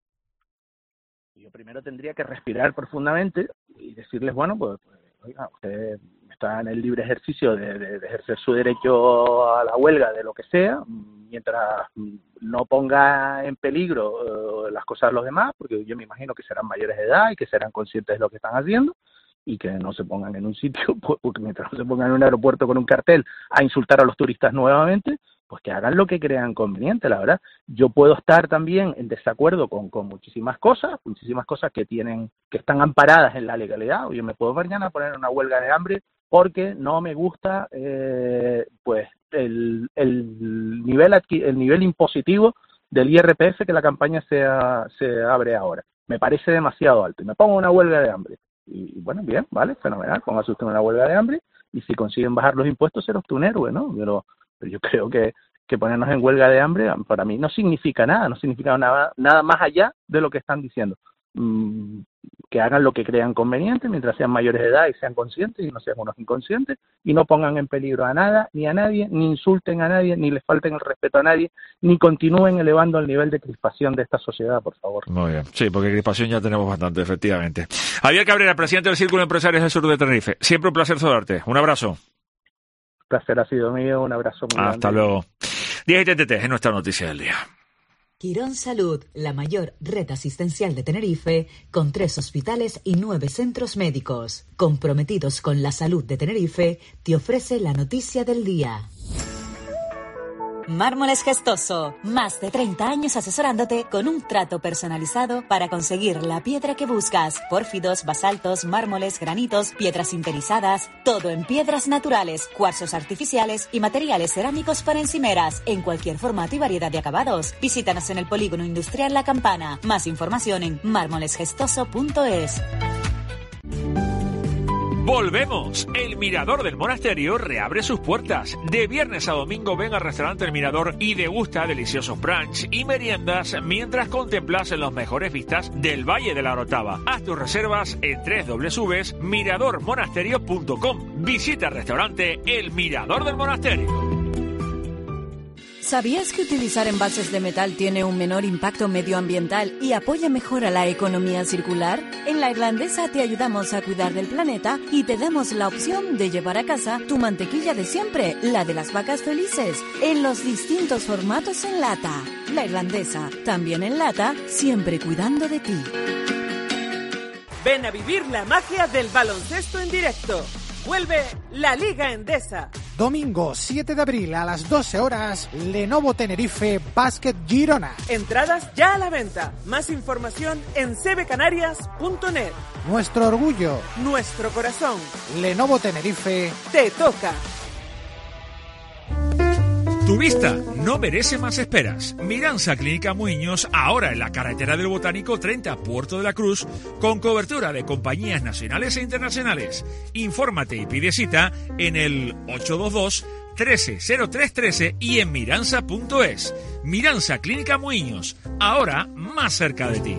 [SPEAKER 26] Yo primero tendría que respirar profundamente y decirles, bueno, pues, pues oiga, usted está en el libre ejercicio de, de, de ejercer su derecho a la huelga de lo que sea, mientras no ponga en peligro uh, las cosas de los demás, porque yo me imagino que serán mayores de edad y que serán conscientes de lo que están haciendo, y que no se pongan en un sitio, porque mientras no se pongan en un aeropuerto con un cartel a insultar a los turistas nuevamente, pues que hagan lo que crean conveniente, la verdad. Yo puedo estar también en desacuerdo con, con muchísimas cosas, muchísimas cosas que tienen, que están amparadas en la legalidad. Yo me puedo mañana poner una huelga de hambre porque no me gusta eh, pues el, el nivel adqui- el nivel impositivo del I R P F que la campaña sea, se abre ahora. Me parece demasiado alto y me pongo una huelga de hambre. Y bueno, bien, vale, fenomenal, póngase usted una huelga de hambre y si consiguen bajar los impuestos será usted un héroe, ¿no? Pero, pero yo creo que, que ponernos en huelga de hambre para mí no significa nada, no significa nada, nada más allá de lo que están diciendo. Mm, que hagan lo que crean conveniente mientras sean mayores de edad y sean conscientes y no sean unos inconscientes y no pongan en peligro a nada ni a nadie, ni insulten a nadie, ni les falten el respeto a nadie, ni continúen elevando el nivel de crispación de esta sociedad, por favor.
[SPEAKER 12] Muy bien, sí, porque crispación ya tenemos bastante, efectivamente. Javier Cabrera, presidente del Círculo de Empresarios del Sur de Tenerife. Siempre un placer saludarte. Un abrazo.
[SPEAKER 26] El placer ha sido mío, un abrazo muy grande.
[SPEAKER 12] Hasta luego. diez y treinta y tres es nuestra noticia del día.
[SPEAKER 24] Quirón Salud, la mayor red asistencial de Tenerife, con tres hospitales y nueve centros médicos. Comprometidos con la salud de Tenerife, te ofrece la noticia del día. Mármoles Gestoso, más de treinta años asesorándote con un trato personalizado para conseguir la piedra que buscas. Pórfidos, basaltos, mármoles, granitos, piedras sinterizadas, todo en piedras naturales, cuarzos artificiales y materiales cerámicos para encimeras, en cualquier formato y variedad de acabados. Visítanos en el Polígono Industrial La Campana. Más información en mármoles gestoso punto es.
[SPEAKER 12] ¡Volvemos! El Mirador del Monasterio reabre sus puertas. De viernes a domingo ven al restaurante El Mirador y degusta deliciosos brunch y meriendas mientras contemplas las mejores vistas del Valle de la Orotava. Haz tus reservas en doble u doble u doble u punto mirador monasterio punto com. Visita el restaurante El Mirador del Monasterio.
[SPEAKER 24] ¿Sabías que utilizar envases de metal tiene un menor impacto medioambiental y apoya mejor a la economía circular? En La Irlandesa te ayudamos a cuidar del planeta y te damos la opción de llevar a casa tu mantequilla de siempre, la de las vacas felices, en los distintos formatos en lata. La Irlandesa, también en lata, siempre cuidando de ti.
[SPEAKER 1] Ven a vivir la magia del baloncesto en directo. Vuelve la Liga Endesa.
[SPEAKER 13] Domingo siete de abril a las doce horas, Lenovo Tenerife Basket Girona.
[SPEAKER 1] Entradas ya a la venta. Más información en c b canarias punto net.
[SPEAKER 13] Nuestro orgullo.
[SPEAKER 1] Nuestro corazón.
[SPEAKER 13] Lenovo Tenerife.
[SPEAKER 1] Te toca.
[SPEAKER 12] Tu vista no merece más esperas. Miranza Clínica Muiños, ahora en la carretera del Botánico treinta, Puerto de la Cruz, con cobertura de compañías nacionales e internacionales. Infórmate y pide cita en el ocho dos dos, trece cero tres trece y en miranza punto es. Miranza Clínica Muiños, ahora más cerca de ti.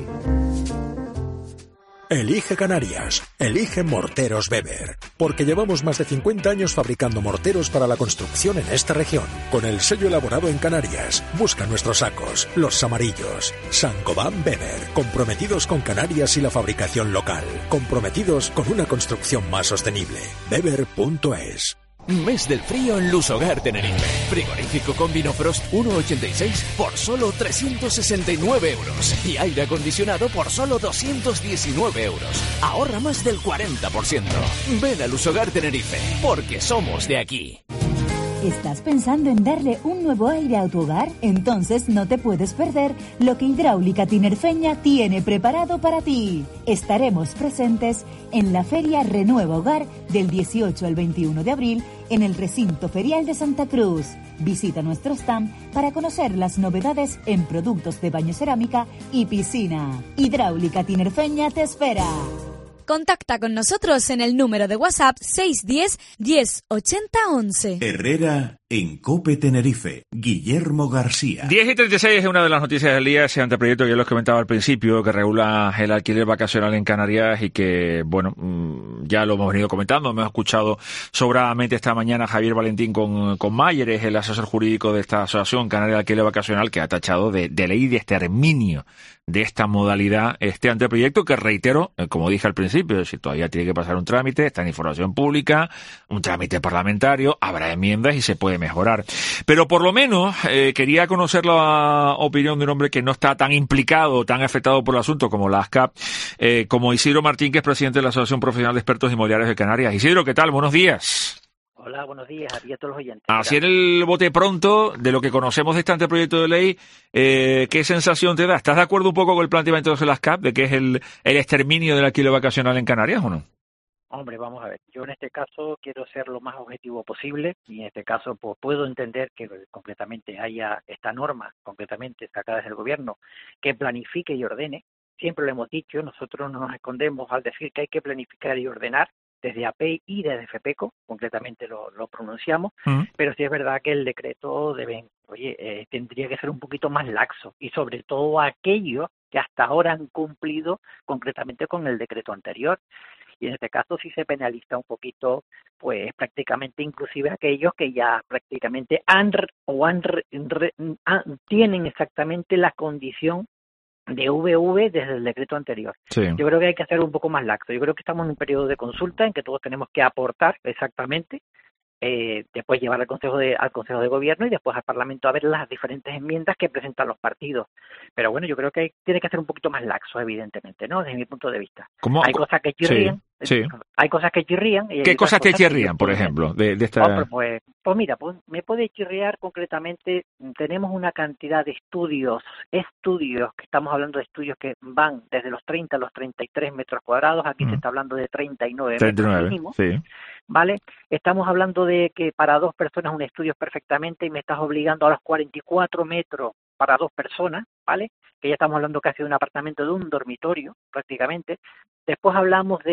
[SPEAKER 14] Elige Canarias, elige Morteros Weber, porque llevamos más de cincuenta años fabricando morteros para la construcción en esta región, con el sello elaborado en Canarias. Busca nuestros sacos, los amarillos. Saint-Gobain Weber, comprometidos con Canarias y la fabricación local, comprometidos con una construcción más sostenible. Weber punto es.
[SPEAKER 6] Mes del frío en Lusogar Tenerife. Frigorífico con Vinofrost uno ochenta y seis por solo trescientos sesenta y nueve euros. Y aire acondicionado por solo doscientos diecinueve euros. Ahorra más del cuarenta por ciento. Ven a Lusogar Tenerife, porque somos de aquí.
[SPEAKER 15] ¿Estás pensando en darle un nuevo aire a tu hogar? Entonces no te puedes perder lo que Hidráulica Tinerfeña tiene preparado para ti. Estaremos presentes en la Feria Renueva Hogar del dieciocho al veintiuno de abril en el Recinto Ferial de Santa Cruz. Visita nuestro stand para conocer las novedades en productos de baño cerámica y piscina. Hidráulica Tinerfeña te espera.
[SPEAKER 8] Contacta con nosotros en el número de WhatsApp seis uno cero, diez, ochenta, once.
[SPEAKER 11] Herrera en COPE Tenerife. Guillermo García.
[SPEAKER 12] diez y treinta y seis es una de las noticias del día, ese anteproyecto que ya les comentaba al principio, que regula el alquiler vacacional en Canarias y que, bueno, ya lo hemos venido comentando, hemos escuchado sobradamente esta mañana a Javier Valentín con, con Mayer, es el asesor jurídico de esta asociación Canaria de Alquiler Vacacional, que ha tachado de, de ley de exterminio de esta modalidad este anteproyecto que, reitero, como dije al principio, si todavía tiene que pasar un trámite, está en información pública, un trámite parlamentario, habrá enmiendas y se puede mejorar. Pero por lo menos eh, quería conocer la opinión de un hombre que no está tan implicado, tan afectado por el asunto como la ASCAP, eh, como Isidro Martín, que es presidente de la Asociación Profesional de Expertos Inmobiliarios de Canarias. Isidro, ¿qué tal? Buenos días.
[SPEAKER 16] Hola, buenos días a ti y a todos los oyentes.
[SPEAKER 12] Así en el bote pronto, de lo que conocemos de este anteproyecto de ley, eh, ¿qué sensación te da? ¿Estás de acuerdo un poco con el planteamiento de la ASCAP de que es el, el exterminio del alquiler vacacional en Canarias o no?
[SPEAKER 16] Hombre, vamos a ver, yo en este caso quiero ser lo más objetivo posible y en este caso pues, puedo entender que concretamente haya esta norma, concretamente sacada desde el gobierno, que planifique y ordene. Siempre lo hemos dicho, nosotros no nos escondemos al decir que hay que planificar y ordenar, desde A P I y desde FEPECO, concretamente lo, lo pronunciamos, uh-huh. Pero sí es verdad que el decreto debe, oye, eh, tendría que ser un poquito más laxo y sobre todo aquellos que hasta ahora han cumplido concretamente con el decreto anterior. Y en este caso sí se penaliza un poquito, pues prácticamente inclusive aquellos que ya prácticamente han o han, re, han tienen exactamente la condición de V V desde el decreto anterior. Sí. Yo creo que hay que hacer un poco más laxo. Yo creo que estamos en un periodo de consulta en que todos tenemos que aportar exactamente, eh, después llevar al Consejo de al Consejo de Gobierno y después al Parlamento a ver las diferentes enmiendas que presentan los partidos. Pero bueno, yo creo que hay, tiene que ser un poquito más laxo, evidentemente, ¿no? Desde mi punto de vista. ¿Cómo? Hay cosas que chirrían. Sí, sí. Hay cosas que chirrían. Y
[SPEAKER 12] ¿Qué cosas te chirrían, por ejemplo, de, de esta...?
[SPEAKER 16] Oh, pues, pues mira, pues me puede chirriar concretamente, tenemos una cantidad de estudios, estudios, que estamos hablando de estudios que van desde los treinta a los treinta y tres metros cuadrados, aquí mm. se está hablando de treinta y nueve metros mínimo, sí. ¿Vale? Estamos hablando de que para dos personas un estudio es perfectamente y me estás obligando a los cuarenta y cuatro metros para dos personas, ¿vale? Que ya estamos hablando casi de un apartamento de un dormitorio, prácticamente. Después hablamos de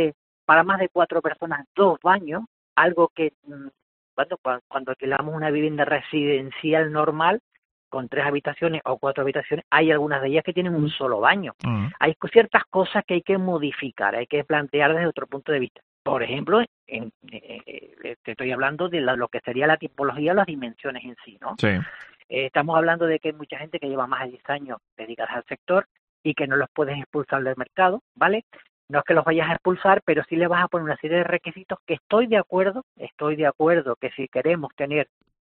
[SPEAKER 16] para más de cuatro personas, dos baños, algo que cuando, cuando alquilamos una vivienda residencial normal, con tres habitaciones o cuatro habitaciones, hay algunas de ellas que tienen un solo baño. Uh-huh. Hay ciertas cosas que hay que modificar, hay que plantear desde otro punto de vista. Por ejemplo, en, eh, te estoy hablando de la, lo que sería la tipología o las dimensiones en sí, ¿no?
[SPEAKER 12] Sí.
[SPEAKER 16] Eh, estamos hablando de que hay mucha gente que lleva más de diez años dedicadas al sector y que no los puedes expulsar del mercado, ¿vale? No es que los vayas a expulsar, pero sí le vas a poner una serie de requisitos que estoy de acuerdo, estoy de acuerdo que si queremos tener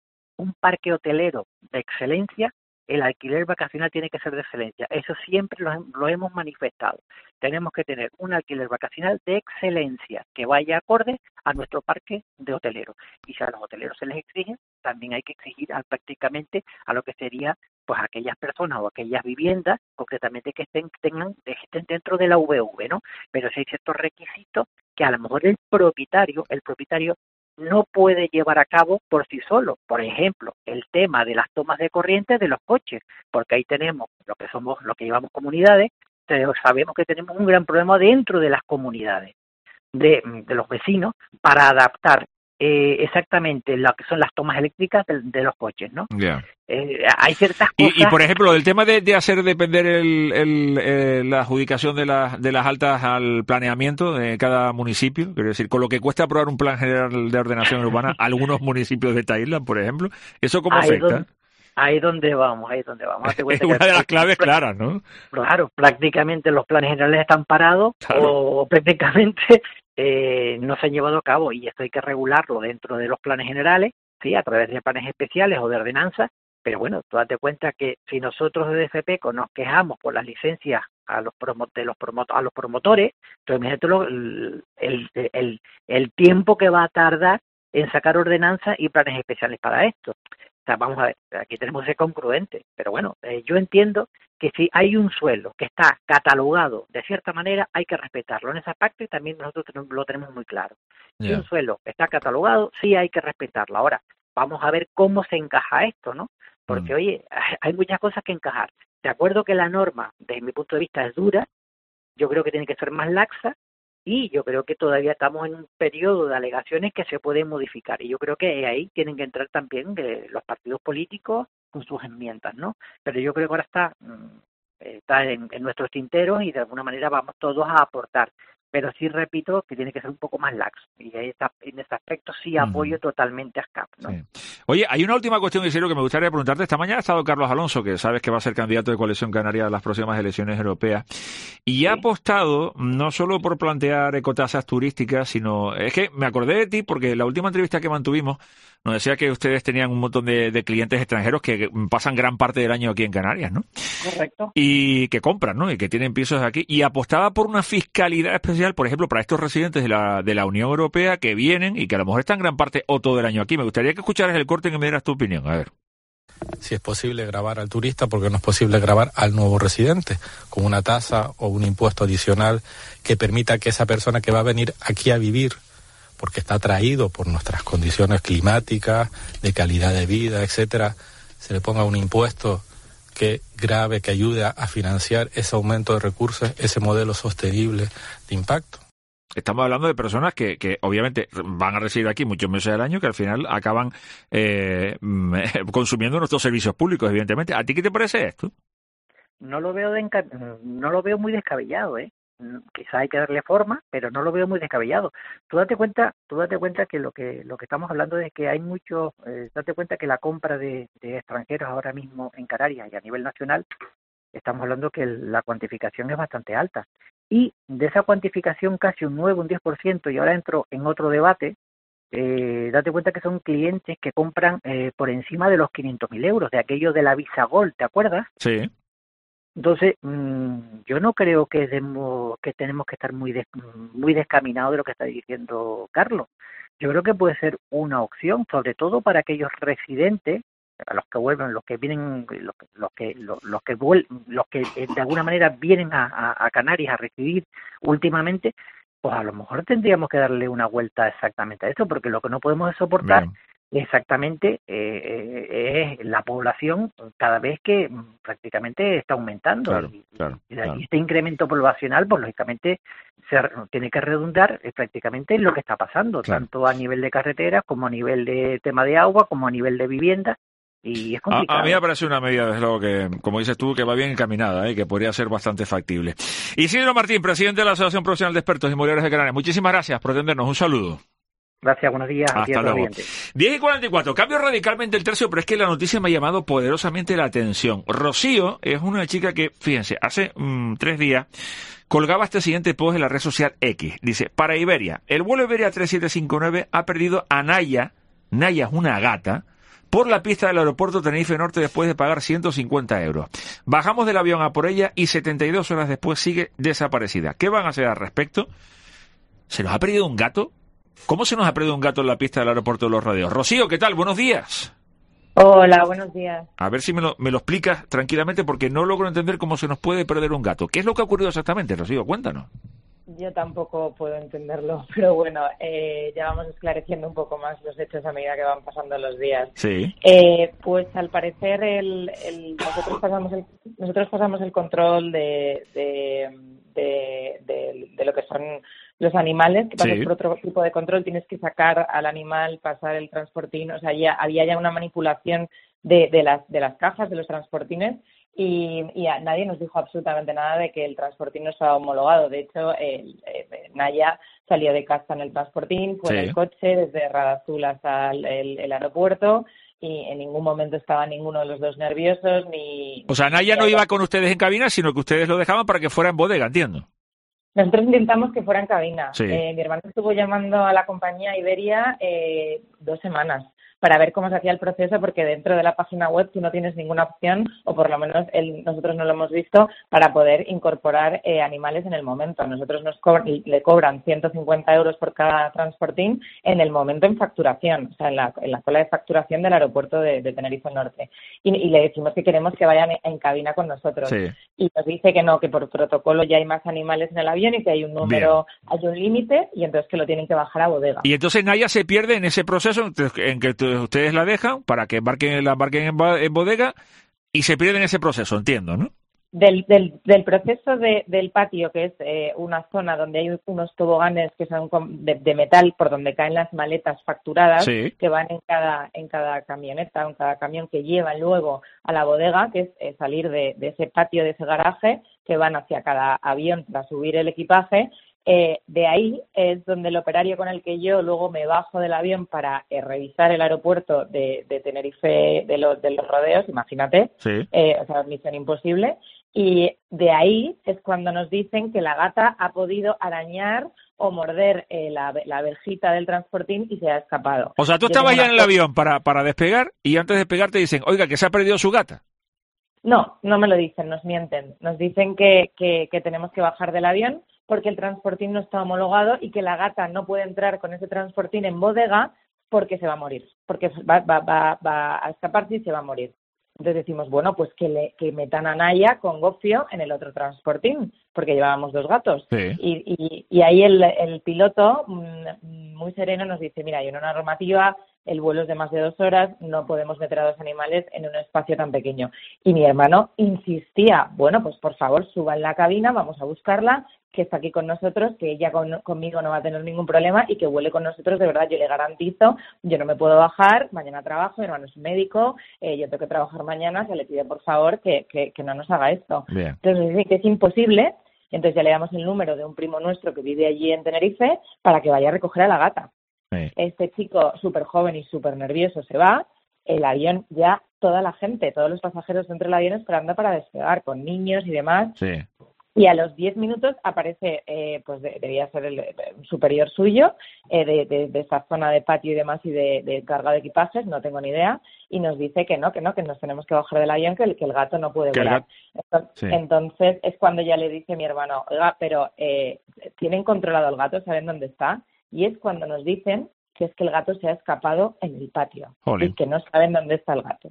[SPEAKER 16] un parque hotelero de excelencia, el alquiler vacacional tiene que ser de excelencia. Eso siempre lo, lo hemos manifestado. Tenemos que tener un alquiler vacacional de excelencia que vaya acorde a nuestro parque de hoteleros. Y si a los hoteleros se les exige, también hay que exigir a, prácticamente a lo que sería pues aquellas personas o aquellas viviendas concretamente que estén tengan estén dentro de la V V, ¿no? Pero si hay ciertos requisitos que a lo mejor el propietario, el propietario no puede llevar a cabo por sí solo. Por ejemplo, el tema de las tomas de corriente de los coches, porque ahí tenemos lo que somos, lo que llevamos comunidades, pero sabemos que tenemos un gran problema dentro de las comunidades, de, de los vecinos, para adaptar eh, exactamente lo que son las tomas eléctricas de, de los coches, ¿no?
[SPEAKER 12] Yeah.
[SPEAKER 16] Eh, hay ciertas cosas...
[SPEAKER 12] Y, y, por ejemplo, el tema de, de hacer depender el, el, eh, la adjudicación de, la, de las altas al planeamiento de cada municipio, quiero decir, con lo que cuesta aprobar un plan general de ordenación urbana, algunos municipios de esta isla, por ejemplo, ¿eso cómo
[SPEAKER 16] ahí
[SPEAKER 12] afecta?
[SPEAKER 16] Donde, ahí donde vamos, ahí donde vamos.
[SPEAKER 12] Es una de las claves claras, ¿no?
[SPEAKER 16] Claro, prácticamente los planes generales están parados claro. o prácticamente eh, no se han llevado a cabo y esto hay que regularlo dentro de los planes generales, sí, a través de planes especiales o de ordenanzas. Pero bueno, tú date cuenta que si nosotros de D F P nos quejamos por las licencias a los promo de los promo a los promotores, entonces imagínate el, el, el, el tiempo que va a tardar en sacar ordenanzas y planes especiales para esto. O sea, vamos a ver, aquí tenemos que ser congruentes. Pero bueno, eh, yo entiendo que si hay un suelo que está catalogado de cierta manera, hay que respetarlo. En esa parte también nosotros lo tenemos muy claro. Yeah. Si un suelo está catalogado, sí hay que respetarlo. Ahora, vamos a ver cómo se encaja esto, ¿no? Porque, oye, hay muchas cosas que encajar. De acuerdo que la norma, desde mi punto de vista, es dura, yo creo que tiene que ser más laxa y yo creo que todavía estamos en un periodo de alegaciones que se pueden modificar. Y yo creo que ahí tienen que entrar también de los partidos políticos con sus enmiendas, ¿no? Pero yo creo que ahora está, está en, en nuestros tinteros y de alguna manera vamos todos a aportar. Pero sí repito que tiene que ser un poco más laxo. Y ahí está, en ese aspecto sí apoyo uh-huh. totalmente a S C A P, ¿no?
[SPEAKER 12] Sí. Oye, hay una última cuestión, Isidro, que me gustaría preguntarte. Esta mañana ha estado Carlos Alonso, que sabes que va a ser candidato de Coalición Canaria a las próximas elecciones europeas, y sí. ha apostado no solo por plantear ecotasas turísticas, sino... Es que me acordé de ti porque la última entrevista que mantuvimos nos decía que ustedes tenían un montón de, de clientes extranjeros que pasan gran parte del año aquí en Canarias, ¿no?
[SPEAKER 16] Correcto.
[SPEAKER 12] Y que compran, ¿no? Y que tienen pisos aquí. Y apostaba por una fiscalidad especial, por ejemplo, para estos residentes de la, de la Unión Europea que vienen y que a lo mejor están gran parte o todo el año aquí. Me gustaría que escucharas el corte y que me dieras tu opinión. A ver.
[SPEAKER 26] Si es posible gravar al turista, porque no es posible gravar al nuevo residente, con una tasa o un impuesto adicional que permita que esa persona que va a venir aquí a vivir, porque está atraído por nuestras condiciones climáticas, de calidad de vida, etcétera, se le ponga un impuesto que grave, que ayude a financiar ese aumento de recursos, ese modelo sostenible de impacto.
[SPEAKER 12] Estamos hablando de personas que, que obviamente van a residir aquí muchos meses al año, que al final acaban eh, consumiendo nuestros servicios públicos, evidentemente. ¿A ti qué te parece esto?
[SPEAKER 16] No lo veo de enca- no lo veo muy descabellado, ¿eh? Quizás hay que darle forma, pero no lo veo muy descabellado. Tú date cuenta, tú date cuenta que lo que lo que estamos hablando es que hay muchos, eh, date cuenta que la compra de, de extranjeros ahora mismo en Canarias y a nivel nacional, estamos hablando que el, la cuantificación es bastante alta. Y de esa cuantificación casi un nueve, un diez por ciento, y ahora entro en otro debate, eh, date cuenta que son clientes que compran eh, por encima de los quinientos mil euros, de aquello de la Visa Gold, ¿te acuerdas?
[SPEAKER 12] Sí.
[SPEAKER 16] Entonces, mmm, yo no creo que, demos, que tenemos que estar muy des, muy descaminados de lo que está diciendo Carlos. Yo creo que puede ser una opción, sobre todo para aquellos residentes, a los que vuelven, los que vienen, los, los que los, los que vuelven, los que de alguna manera vienen a, a, a Canarias a residir últimamente, pues a lo mejor tendríamos que darle una vuelta exactamente a eso, porque lo que no podemos es soportar Bien. exactamente eh, eh, es la población cada vez que prácticamente está aumentando.
[SPEAKER 12] Claro,
[SPEAKER 16] y,
[SPEAKER 12] claro,
[SPEAKER 16] y
[SPEAKER 12] claro.
[SPEAKER 16] este incremento poblacional, pues lógicamente se tiene que redundar eh, prácticamente en lo que está pasando,
[SPEAKER 12] Claro.
[SPEAKER 16] tanto a nivel de carreteras como a nivel de tema de agua, como a nivel de vivienda. Y es
[SPEAKER 12] A,
[SPEAKER 16] complicado.
[SPEAKER 12] a mí me parece una medida, desde luego, que, como dices tú, que va bien encaminada, ¿eh? Que podría ser bastante factible. Isidro Martín, presidente de la Asociación Profesional de Expertos Inmobiliarios de Canarias, muchísimas gracias por atendernos. Un saludo.
[SPEAKER 16] Gracias, buenos días.
[SPEAKER 12] Hasta luego. diez y cuarenta y cuatro. Cambio radicalmente el tercio, pero es que la noticia me ha llamado poderosamente la atención. Rocío es una chica que, fíjense, hace mmm, tres días colgaba este siguiente post en la red social X. Dice, para Iberia, el vuelo Iberia tres siete cinco nueve ha perdido a Naya, Naya es una gata, por la pista del aeropuerto Tenerife Norte después de pagar ciento cincuenta euros. Bajamos del avión a por ella y setenta y dos horas después sigue desaparecida. ¿Qué van a hacer al respecto? ¿Se nos ha perdido un gato? ¿Cómo se nos ha perdido un gato en la pista del aeropuerto de Los Rodeos? Rocío, ¿qué tal? Buenos días.
[SPEAKER 17] Hola, buenos días.
[SPEAKER 12] A ver si me lo, me lo explicas tranquilamente porque no logro entender cómo se nos puede perder un gato. ¿Qué es lo que ha ocurrido exactamente, Rocío? Cuéntanos.
[SPEAKER 17] Yo tampoco puedo entenderlo, pero bueno, eh, ya vamos esclareciendo un poco más los hechos a medida que van pasando los días.
[SPEAKER 12] Sí.
[SPEAKER 17] Eh, pues al parecer el, el, nosotros pasamos el nosotros pasamos el control de de, de, de, de lo que son los animales, que pasas
[SPEAKER 12] Sí.
[SPEAKER 17] por otro tipo de control, tienes que sacar al animal, pasar el transportín, o sea, ya había ya una manipulación de, de las de las cajas, de los transportines. Y, y a, nadie nos dijo absolutamente nada de que el transportín no estaba homologado. De hecho, el, el, Naya salió de casa en el transportín, fue
[SPEAKER 12] Sí.
[SPEAKER 17] en el coche desde Radazul hasta el, el, el aeropuerto y en ningún momento estaba ninguno de los dos nerviosos ni...
[SPEAKER 12] O sea, Naya no iba con ustedes en cabina, sino que ustedes lo dejaban para que fuera en bodega, entiendo.
[SPEAKER 17] Nosotros intentamos que fuera en cabina.
[SPEAKER 12] Sí.
[SPEAKER 17] Eh, mi hermano estuvo llamando a la compañía Iberia eh, dos semanas para ver cómo se hacía el proceso, porque dentro de la página web tú no tienes ninguna opción, o por lo menos el, nosotros no lo hemos visto, para poder incorporar eh, animales en el momento. Nosotros nos co- le cobran ciento cincuenta euros por cada transportín en el momento en facturación, o sea, en la, en la cola de facturación del aeropuerto de, de Tenerife Norte. Y, y le decimos que queremos que vayan en cabina con nosotros.
[SPEAKER 12] Sí.
[SPEAKER 17] Y nos dice que no, que por protocolo ya hay más animales en el avión y que hay un número, hay un límite, y entonces que lo tienen que bajar a bodega.
[SPEAKER 12] Y entonces Naya se pierde en ese proceso en que tu- ustedes la dejan para que embarquen, la embarquen en, ba- en bodega y se pierde en ese proceso, entiendo, ¿no?
[SPEAKER 17] Del, del, del proceso de, del patio, que es eh, una zona donde hay unos toboganes que son com- de, de metal por donde caen las maletas facturadas,
[SPEAKER 12] Sí.
[SPEAKER 17] que van en cada en cada camioneta, en cada camión que llevan luego a la bodega, que es eh, salir de, de ese patio, de ese garaje, que van hacia cada avión para subir el equipaje. Eh, de ahí es donde el operario con el que yo luego me bajo del avión para eh, revisar el aeropuerto de, de Tenerife, de los, de los Rodeos, imagínate,
[SPEAKER 12] Sí.
[SPEAKER 17] eh, o sea, misión imposible. Y de ahí es cuando nos dicen que la gata ha podido arañar o morder eh, la, la verjita del transportín y se ha escapado.
[SPEAKER 12] O sea, tú
[SPEAKER 17] Yo
[SPEAKER 12] estabas
[SPEAKER 17] tengo
[SPEAKER 12] ya en el
[SPEAKER 17] una foto-
[SPEAKER 12] avión para, para despegar y antes de despegar te dicen, oiga, que se ha perdido su gata.
[SPEAKER 17] No, no me lo dicen, nos mienten. Nos dicen que, que, que tenemos que bajar del avión porque el transportín no está homologado y que la gata no puede entrar con ese transportín en bodega porque se va a morir, porque va, va, va, va a escaparse y se va a morir. Entonces decimos, bueno, pues que, le, que metan a Naya con Gofio en el otro transportín, porque llevábamos dos gatos.
[SPEAKER 12] Sí.
[SPEAKER 17] Y, y, y ahí el, el piloto, mm, muy sereno, nos dice, mira, hay una normativa, el vuelo es de más de dos horas, no podemos meter a dos animales en un espacio tan pequeño. Y mi hermano insistía, bueno, pues por favor, suba en la cabina, vamos a buscarla, que está aquí con nosotros, que ella con, conmigo no va a tener ningún problema y que vuele con nosotros, de verdad, yo le garantizo, yo no me puedo bajar, mañana trabajo, mi hermano es médico, eh, yo tengo que trabajar mañana, se le pide por favor que, que, que no nos haga esto.
[SPEAKER 12] Bien.
[SPEAKER 17] Entonces dicen que es imposible, entonces ya le damos el número de un primo nuestro que vive allí en Tenerife para que vaya a recoger a la gata.
[SPEAKER 12] Sí.
[SPEAKER 17] Este chico súper joven y súper nervioso se va, el avión ya, toda la gente, todos los pasajeros dentro del avión esperando para despegar, con niños y demás.
[SPEAKER 12] Sí.
[SPEAKER 17] Y a los diez minutos aparece, eh, pues de, debía ser el, el superior suyo, eh, de, de, de esa zona de patio y demás y de, de carga de equipajes, no tengo ni idea, y nos dice que no, que no, que nos tenemos que bajar del avión, que el, que el gato no puede
[SPEAKER 12] Que el
[SPEAKER 17] volar.
[SPEAKER 12] gato-
[SPEAKER 17] Entonces,
[SPEAKER 12] Sí.
[SPEAKER 17] entonces es cuando ya le dice mi hermano, oiga, pero eh, ¿tienen controlado el gato? ¿Saben dónde está? Y es cuando nos dicen que es que el gato se ha escapado en el patio
[SPEAKER 12] Jolín.
[SPEAKER 17] y que no saben dónde está el gato.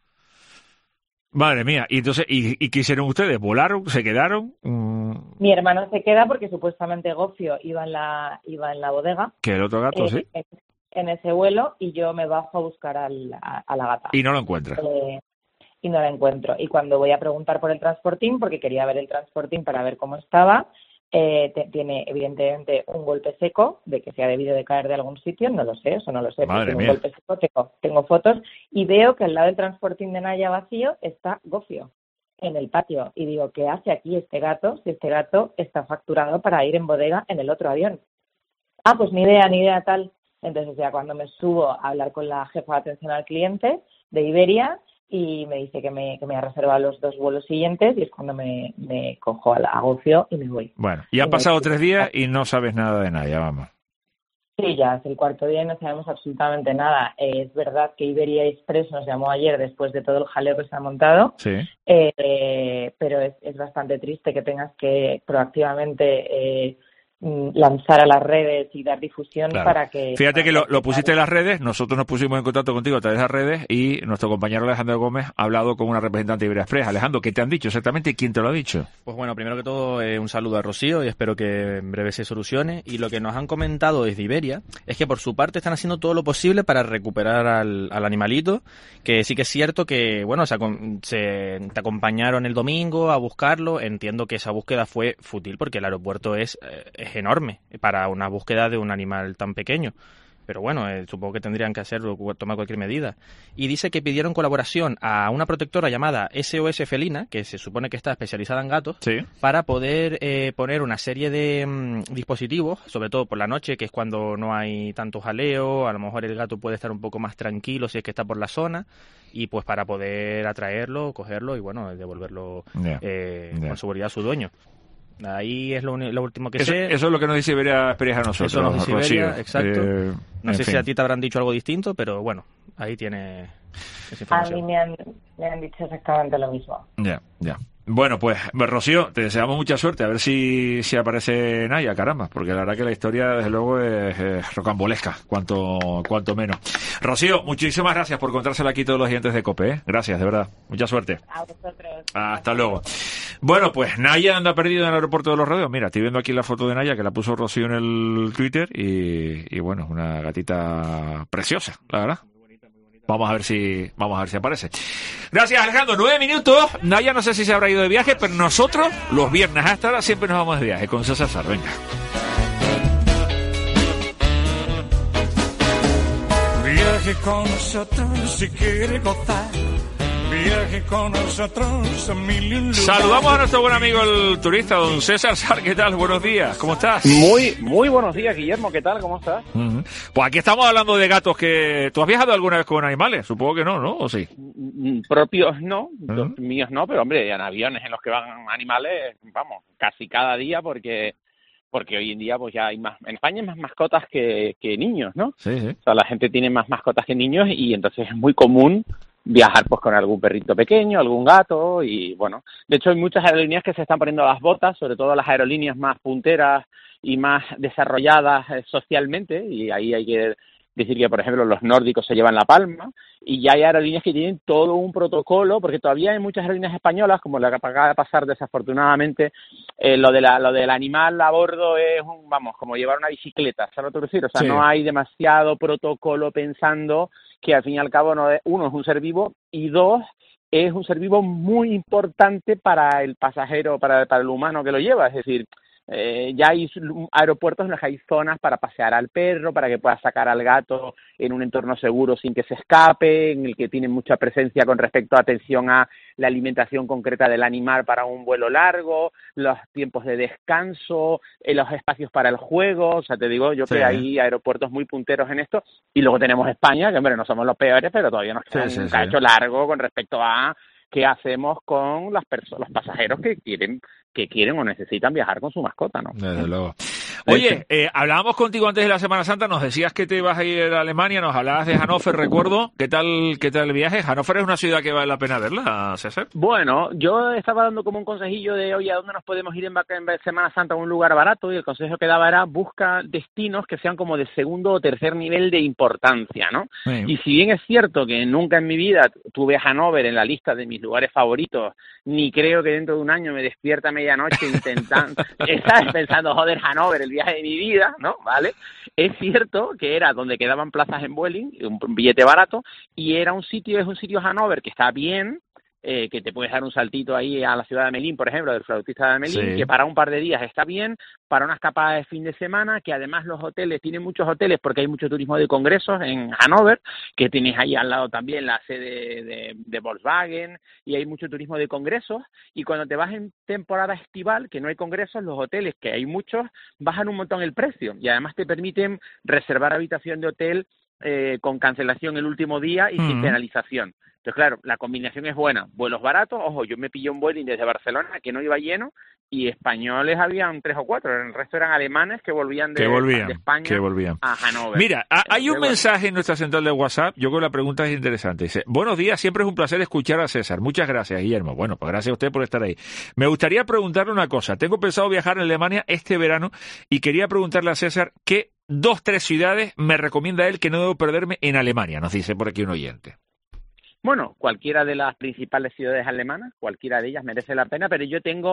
[SPEAKER 12] Madre mía, y entonces, ¿y, y qué hicieron ustedes? ¿Volaron? ¿Se quedaron? Mm,
[SPEAKER 17] Mi hermano se queda porque supuestamente Gofio iba en la iba en la bodega.
[SPEAKER 12] que el otro gato,
[SPEAKER 17] Eh,
[SPEAKER 12] sí.
[SPEAKER 17] eh, en ese vuelo y yo me bajo a buscar al, a, a la gata.
[SPEAKER 12] Y no lo encuentras.
[SPEAKER 17] Eh, y no la encuentro. Y cuando voy a preguntar por el transportín, porque quería ver el transportín para ver cómo estaba, eh, te, tiene evidentemente un golpe seco, de que se ha debido de caer de algún sitio, no lo sé, eso no lo sé.
[SPEAKER 12] Madre
[SPEAKER 17] tiene
[SPEAKER 12] mía.
[SPEAKER 17] un golpe seco, tengo, tengo fotos, y veo que al lado del transportín de Naya vacío está Gofio en el patio. Y digo, ¿qué hace aquí este gato si este gato está facturado para ir en bodega en el otro avión? Ah, pues ni idea, ni idea tal. Entonces ya cuando me subo a hablar con la jefa de atención al cliente de Iberia y me dice que me, que me ha reservado los dos vuelos siguientes y es cuando me, me cojo al agofio y me voy.
[SPEAKER 12] Bueno, y han
[SPEAKER 17] Y
[SPEAKER 12] pasado
[SPEAKER 17] me-
[SPEAKER 12] tres días y no sabes nada de Naya, vamos.
[SPEAKER 17] Sí, ya es el cuarto día y no sabemos absolutamente nada. Eh, es verdad que Iberia Express nos llamó ayer después de todo el jaleo que se ha montado,
[SPEAKER 12] Sí.
[SPEAKER 17] eh, pero es, es bastante triste que tengas que proactivamente eh, mm, lanzar a las redes y dar difusión
[SPEAKER 12] Claro.
[SPEAKER 17] para que...
[SPEAKER 12] Fíjate que lo, lo pusiste en las redes, nosotros nos pusimos en contacto contigo a través de las redes y nuestro compañero Alejandro Gómez ha hablado con una representante de Iberia Express. Alejandro, ¿qué te han dicho exactamente y quién te lo ha dicho?
[SPEAKER 18] Pues bueno, primero que todo, eh, un saludo a Rocío y espero que en breve se solucione. Y lo que nos han comentado desde Iberia es que por su parte están haciendo todo lo posible para recuperar al, al animalito, que sí que es cierto que, bueno, se, acom- se te acompañaron el domingo a buscarlo. Entiendo que esa búsqueda fue fútil porque el aeropuerto es, eh, es enorme para una búsqueda de un animal tan pequeño. Pero bueno, eh, supongo que tendrían que hacerlo, cu- tomar cualquier medida. Y dice que pidieron colaboración a una protectora llamada S O S Felina, que se supone que está especializada en gatos, para poder eh, poner una serie de mm, dispositivos, sobre todo por la noche, que es cuando no hay tanto jaleo, a lo mejor el gato puede estar un poco más tranquilo si es que está por la zona, y pues para poder atraerlo, cogerlo y bueno, devolverlo
[SPEAKER 12] Ya,
[SPEAKER 18] eh,
[SPEAKER 12] ya.
[SPEAKER 18] con seguridad a su dueño. Ahí es lo, uni- lo último que
[SPEAKER 12] Eso,
[SPEAKER 18] sé.
[SPEAKER 12] eso es lo que nos dice Iberia Express a nosotros.
[SPEAKER 18] Eso nos dice Iberia,
[SPEAKER 12] Rocío.
[SPEAKER 18] exacto.
[SPEAKER 12] Eh,
[SPEAKER 18] no
[SPEAKER 12] en
[SPEAKER 18] sé
[SPEAKER 12] fin.
[SPEAKER 18] si a ti te habrán dicho algo distinto, pero bueno, ahí tiene esa
[SPEAKER 17] A mí
[SPEAKER 18] información.
[SPEAKER 17] me han, me han dicho exactamente lo mismo.
[SPEAKER 12] Ya, ya. Bueno, pues, Rocío, te deseamos mucha suerte. A ver si, si aparece Naya, caramba. Porque la verdad que la historia, desde luego, es, es rocambolesca, cuanto, cuanto menos. Rocío, muchísimas gracias por contársela aquí todos los dientes de COPE, ¿eh? Gracias, de verdad. Mucha suerte.
[SPEAKER 17] A vosotros.
[SPEAKER 12] Hasta luego. Bueno, pues Naya anda perdida en el aeropuerto de Los Rodeos. Mira, estoy viendo aquí la foto de Naya que la puso Rocío en el Twitter y, y bueno, una gatita preciosa, la verdad. Vamos a ver si vamos a ver si aparece. Gracias, Alejandro. Nueve minutos. Naya no sé si se habrá ido de viaje, pero nosotros los viernes hasta ahora siempre nos vamos de viaje con César Sar. Venga.
[SPEAKER 19] Viaje con nosotros si quiere gozar. Viaje con nosotros a mil y un lugares.
[SPEAKER 12] Saludamos a nuestro buen amigo el turista, don César Sar. ¿Qué tal? Buenos días. ¿Cómo estás?
[SPEAKER 26] Muy, muy buenos días, Guillermo. ¿Qué tal? ¿Cómo estás?
[SPEAKER 12] Ujú. Pues aquí estamos hablando de gatos que... ¿Tú has viajado alguna vez con animales? Supongo que no, ¿no? ¿O sí?
[SPEAKER 26] Mm, Propios no,
[SPEAKER 12] Ujú.
[SPEAKER 26] los míos no, pero hombre, en aviones en los que van animales, vamos, casi cada día porque porque hoy en día pues ya hay más, en España hay más mascotas que, que niños, ¿no?
[SPEAKER 12] Sí, sí.
[SPEAKER 26] O sea, la gente tiene más mascotas que niños y entonces es muy común viajar pues con algún perrito pequeño, algún gato y bueno, de hecho hay muchas aerolíneas que se están poniendo las botas, sobre todo las aerolíneas más punteras y más desarrolladas eh, socialmente y ahí hay que decir que, por ejemplo, los nórdicos se llevan la palma y ya hay aerolíneas que tienen todo un protocolo, porque todavía hay muchas aerolíneas españolas, como la que acaba de pasar desafortunadamente, eh, lo de la, lo del animal a bordo es, un, vamos, como llevar una bicicleta, ¿sabes lo que quiero decir? O sea,
[SPEAKER 12] Sí.
[SPEAKER 26] no hay demasiado protocolo pensando que al fin y al cabo no es, uno es un ser vivo y dos es un ser vivo muy importante para el pasajero, para, para el humano que lo lleva, es decir, Eh, ya hay aeropuertos en los que hay zonas para pasear al perro, para que pueda sacar al gato en un entorno seguro sin que se escape, en el que tienen mucha presencia con respecto a atención a la alimentación concreta del animal para un vuelo largo, los tiempos de descanso, eh, los espacios para el juego, o sea, te digo yo
[SPEAKER 12] Sí.
[SPEAKER 26] que hay aeropuertos muy punteros en esto, y luego tenemos España, que hombre, no somos los peores, pero todavía nos queda
[SPEAKER 12] Sí, sí,
[SPEAKER 26] un
[SPEAKER 12] sí.
[SPEAKER 26] cacho largo con respecto a qué hacemos con las personas, los pasajeros que quieren que quieren o necesitan viajar con su mascota, ¿no?
[SPEAKER 12] Desde luego. Oye, eh, hablábamos contigo antes de la Semana Santa, nos decías que te ibas a ir a Alemania, nos hablabas de Hannover, recuerdo. ¿Qué tal, qué tal el viaje? Hannover es una ciudad que vale la pena verla, César.
[SPEAKER 26] Bueno, yo estaba dando como un consejillo de, oye, ¿a dónde nos podemos ir en, vaca- en Semana Santa a un lugar barato? Y el consejo que daba era, busca destinos que sean como de segundo o tercer nivel de importancia, ¿no?
[SPEAKER 12] Sí.
[SPEAKER 26] Y si bien es cierto que nunca en mi vida tuve a Hannover en la lista de mis lugares favoritos, ni creo que dentro de un año me despierta a medianoche intentando, ¿sabes? Pensando, joder, Hannover, el el viaje de mi vida, ¿no? ¿Vale? Es cierto que era donde quedaban plazas en Vueling, un, un billete barato, y era un sitio, es un sitio Hannover que está bien, Eh, que te puedes dar un saltito ahí a la ciudad de Melín, por ejemplo, del flautista de Melín,
[SPEAKER 12] Sí.
[SPEAKER 26] que para un par de días está bien, para una escapada de fin de semana, que además los hoteles, tienen muchos hoteles porque hay mucho turismo de congresos en Hannover, que tienes ahí al lado también la sede de, de Volkswagen, y hay mucho turismo de congresos, y cuando te vas en temporada estival, que no hay congresos, los hoteles, que hay muchos, bajan un montón el precio, y además te permiten reservar habitación de hotel eh, con cancelación el último día y sin
[SPEAKER 12] Mm.
[SPEAKER 26] penalización. Entonces, claro, la combinación es buena. Vuelos baratos, ojo, yo me pillé un Vueling desde Barcelona que no iba lleno y españoles habían tres o cuatro, el resto eran alemanes que volvían de,
[SPEAKER 12] Que volvían,
[SPEAKER 26] de España
[SPEAKER 12] que volvían.
[SPEAKER 26] a Hannover.
[SPEAKER 12] Mira, a- hay un
[SPEAKER 26] Entonces, bueno.
[SPEAKER 12] mensaje en nuestra central de WhatsApp, yo creo que la pregunta es interesante. Dice, buenos días, siempre es un placer escuchar a César. Muchas gracias, Guillermo. Bueno, pues gracias a usted por estar ahí. Me gustaría preguntarle una cosa. Tengo pensado viajar a Alemania este verano y quería preguntarle a César qué dos, tres ciudades me recomienda él que no debo perderme en Alemania, nos dice por aquí un oyente.
[SPEAKER 26] Bueno, cualquiera de las principales ciudades alemanas, cualquiera de ellas merece la pena, pero yo tengo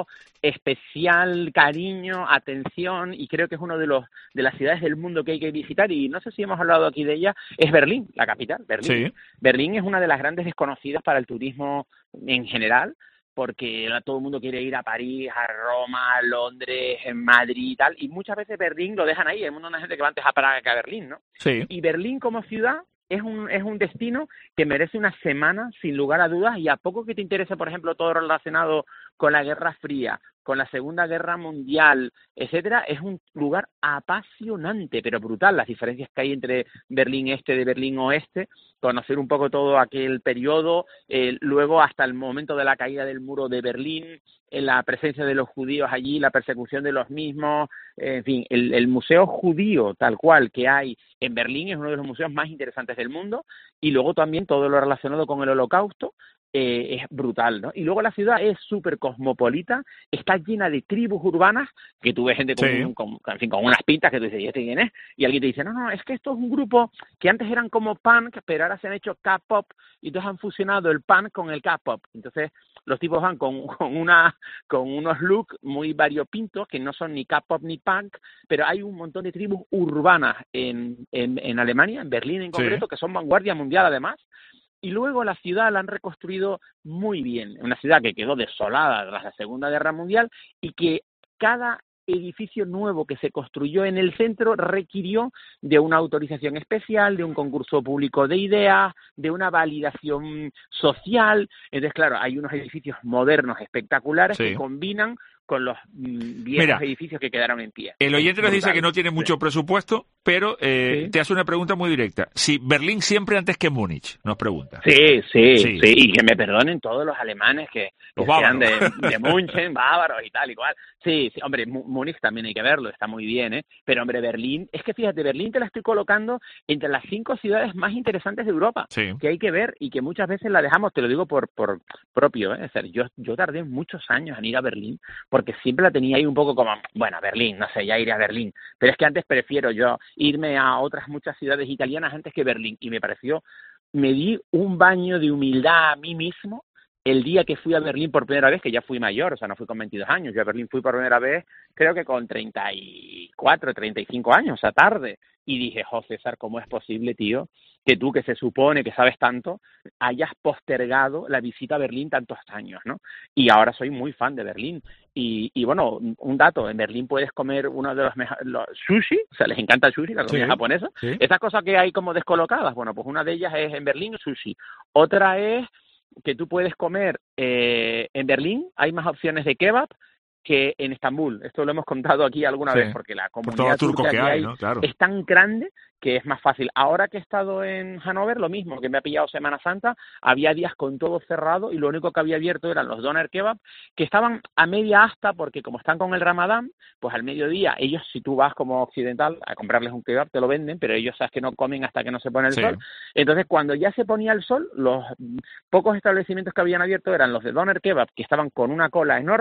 [SPEAKER 26] especial cariño, atención, y creo que es uno de los de las ciudades del mundo que hay que visitar, y no sé si hemos hablado aquí de ella, es Berlín, la capital, Berlín.
[SPEAKER 12] Sí.
[SPEAKER 26] Berlín es una de las grandes desconocidas para el turismo en general, porque todo el mundo quiere ir a París, a Roma, a Londres, en Madrid y tal, y muchas veces Berlín lo dejan ahí, hay un montón de gente que va antes a Praga que a Berlín, ¿no?
[SPEAKER 12] Sí.
[SPEAKER 26] Y Berlín como ciudad es un es un destino que merece una semana sin lugar a dudas, y a poco que te interese, por ejemplo, todo lo relacionado con la Guerra Fría, con la Segunda Guerra Mundial, etcétera, es un lugar apasionante, pero brutal, las diferencias que hay entre Berlín Este de Berlín Oeste, conocer un poco todo aquel periodo, eh, luego hasta el momento de la caída del muro de Berlín, en la presencia de los judíos allí, la persecución de los mismos, en fin, el, el museo judío tal cual que hay en Berlín es uno de los museos más interesantes del mundo, y luego también todo lo relacionado con el Holocausto eh, es brutal, ¿no? Y luego la ciudad es súper cosmopolita, está llena de tribus urbanas, que tú ves gente con,
[SPEAKER 12] Sí.
[SPEAKER 26] un- con, en fin, con unas pintas que tú dices, ¿y este quién es? Y alguien te dice, no, no, es que esto es un grupo que antes eran como punk, pero ahora se han hecho K-pop, y entonces han fusionado el punk con el K-pop. Entonces los tipos van con, con una con unos looks muy variopintos que no son ni K-pop ni punk, pero hay un montón de tribus urbanas en, en, en Alemania, en Berlín en
[SPEAKER 12] Sí.
[SPEAKER 26] concreto, que son vanguardia mundial además. Y luego la ciudad la han reconstruido muy bien, una ciudad que quedó desolada tras la Segunda Guerra Mundial, y que cada edificio nuevo que se construyó en el centro requirió de una autorización especial, de un concurso público de ideas, de una validación social. Entonces, claro, hay unos edificios modernos espectaculares
[SPEAKER 12] Sí.
[SPEAKER 26] que combinan con los mm, viejos
[SPEAKER 12] Mira,
[SPEAKER 26] edificios que quedaron en pie.
[SPEAKER 12] El oyente nos dice
[SPEAKER 26] Brutal.
[SPEAKER 12] que no tiene mucho presupuesto, pero eh,
[SPEAKER 26] Sí.
[SPEAKER 12] te hace una pregunta muy directa. Si Berlín siempre antes que Múnich, nos pregunta.
[SPEAKER 26] Sí, sí,
[SPEAKER 12] Sí.
[SPEAKER 26] sí, y que me perdonen todos los alemanes que, que
[SPEAKER 12] Los
[SPEAKER 26] sean de,
[SPEAKER 12] bávaros.
[SPEAKER 26] de München, bávaros y tal y cual. Sí, sí, hombre, Mu- Múnich también hay que verlo, está muy bien, ¿eh? Pero, hombre, Berlín, es que fíjate, Berlín te la estoy colocando entre las cinco ciudades más interesantes de Europa,
[SPEAKER 12] Sí.
[SPEAKER 26] que hay que ver y que muchas veces la dejamos, te lo digo por, por propio, ¿eh? Es decir, yo, yo tardé muchos años en ir a Berlín, porque siempre la tenía ahí un poco como, bueno, Berlín, no sé, ya iré a Berlín, pero es que antes prefiero yo irme a otras muchas ciudades italianas antes que Berlín, y me pareció, me di un baño de humildad a mí mismo el día que fui a Berlín por primera vez, que ya fui mayor, o sea, no fui con veintidós años, yo a Berlín fui por primera vez, creo que con treinta y cuatro, treinta y cinco años, o sea, tarde, y dije, jo, César, ¿cómo es posible, tío, que tú, que se supone que sabes tanto, hayas postergado la visita a Berlín tantos años, ¿no? Y ahora soy muy fan de Berlín. Y, y bueno, un dato, en Berlín puedes comer uno de los mejores, sushi, o sea, les encanta el sushi, la comida
[SPEAKER 12] Sí,
[SPEAKER 26] japonesa.
[SPEAKER 12] sí.
[SPEAKER 26] Estas cosas que hay como descolocadas, bueno, pues una de ellas es en Berlín, sushi. Otra es que tú puedes comer eh, en Berlín, hay más opciones de kebab que en Estambul. Esto lo hemos contado aquí alguna
[SPEAKER 12] Sí.
[SPEAKER 26] vez, porque la
[SPEAKER 12] Por
[SPEAKER 26] comunidad
[SPEAKER 12] todo lo turco
[SPEAKER 26] turca
[SPEAKER 12] que
[SPEAKER 26] que
[SPEAKER 12] hay,
[SPEAKER 26] hay
[SPEAKER 12] ¿no? Claro.
[SPEAKER 26] es tan grande que es más fácil. Ahora que he estado en Hannover, lo mismo, que me ha pillado Semana Santa, había días con todo cerrado y lo único que había abierto eran los doner kebab, que estaban a media asta, porque como están con el Ramadán, pues al mediodía, ellos, si tú vas como occidental a comprarles un kebab, te lo venden, pero ellos sabes que no comen hasta que no se pone el
[SPEAKER 12] Sí.
[SPEAKER 26] sol. Entonces, cuando ya se ponía el sol, los mm, pocos establecimientos que habían abierto eran los de doner kebab, que estaban con una cola enorme,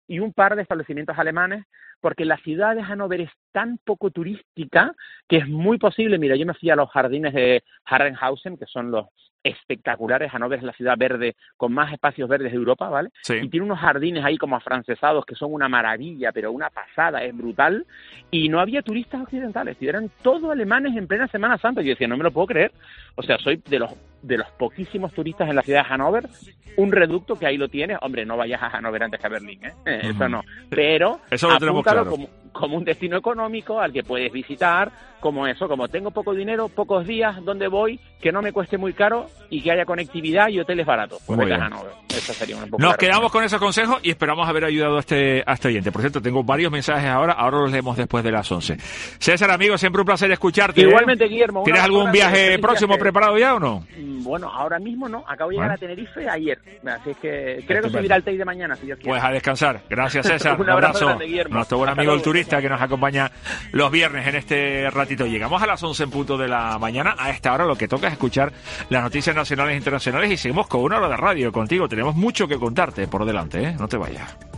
[SPEAKER 26] y un par de establecimientos alemanes, porque la ciudad de Hannover es tan poco turística que es muy posible. Mira, yo me fui a los jardines de Herrenhausen, que son los espectaculares. Hannover es la ciudad verde con más espacios verdes de Europa, ¿vale?
[SPEAKER 12] Sí.
[SPEAKER 26] Y tiene unos jardines ahí como afrancesados que son una maravilla, pero una pasada, es brutal. Y no había turistas occidentales, eran todos alemanes en plena Semana Santa. Yo decía, no me lo puedo creer. O sea, soy de los de los poquísimos turistas en la ciudad de Hannover, un reducto que ahí lo tienes. Hombre, no vayas a Hannover antes que a Berlín, ¿eh? Uh-huh. Eso no. Pero
[SPEAKER 12] eso lo tenemos claro.
[SPEAKER 26] como, como un destino económico al que puedes visitar, como eso, como tengo poco dinero, pocos días, donde voy, que no me cueste muy caro y que haya conectividad y hoteles baratos. Pues vete a Hannover. Eso sería un poco
[SPEAKER 12] Nos
[SPEAKER 26] claro.
[SPEAKER 12] quedamos con esos consejos y esperamos haber ayudado a este, a este oyente. Por cierto, tengo varios mensajes ahora, ahora los leemos después de las once. César, amigo, siempre un placer escucharte.
[SPEAKER 26] Igualmente, Guillermo.
[SPEAKER 12] ¿Tienes algún viaje próximo viaje. preparado ya o no?
[SPEAKER 26] Bueno, ahora mismo no. Acabo de llegar
[SPEAKER 12] ¿Ah?
[SPEAKER 26] a Tenerife ayer. Así es que creo que subirá al T I de mañana, si Dios quiere.
[SPEAKER 12] Pues a descansar. Gracias, César.
[SPEAKER 26] un,
[SPEAKER 12] un abrazo.
[SPEAKER 26] Grande, Guillermo.
[SPEAKER 12] Nuestro buen
[SPEAKER 26] Hasta
[SPEAKER 12] amigo
[SPEAKER 26] luego.
[SPEAKER 12] el turista que nos acompaña los viernes en este ratito. Llegamos a las once en punto de la mañana. A esta hora lo que toca es escuchar las noticias nacionales e internacionales y seguimos con una hora de radio contigo. Tenemos mucho que contarte por delante, ¿eh? No te vayas.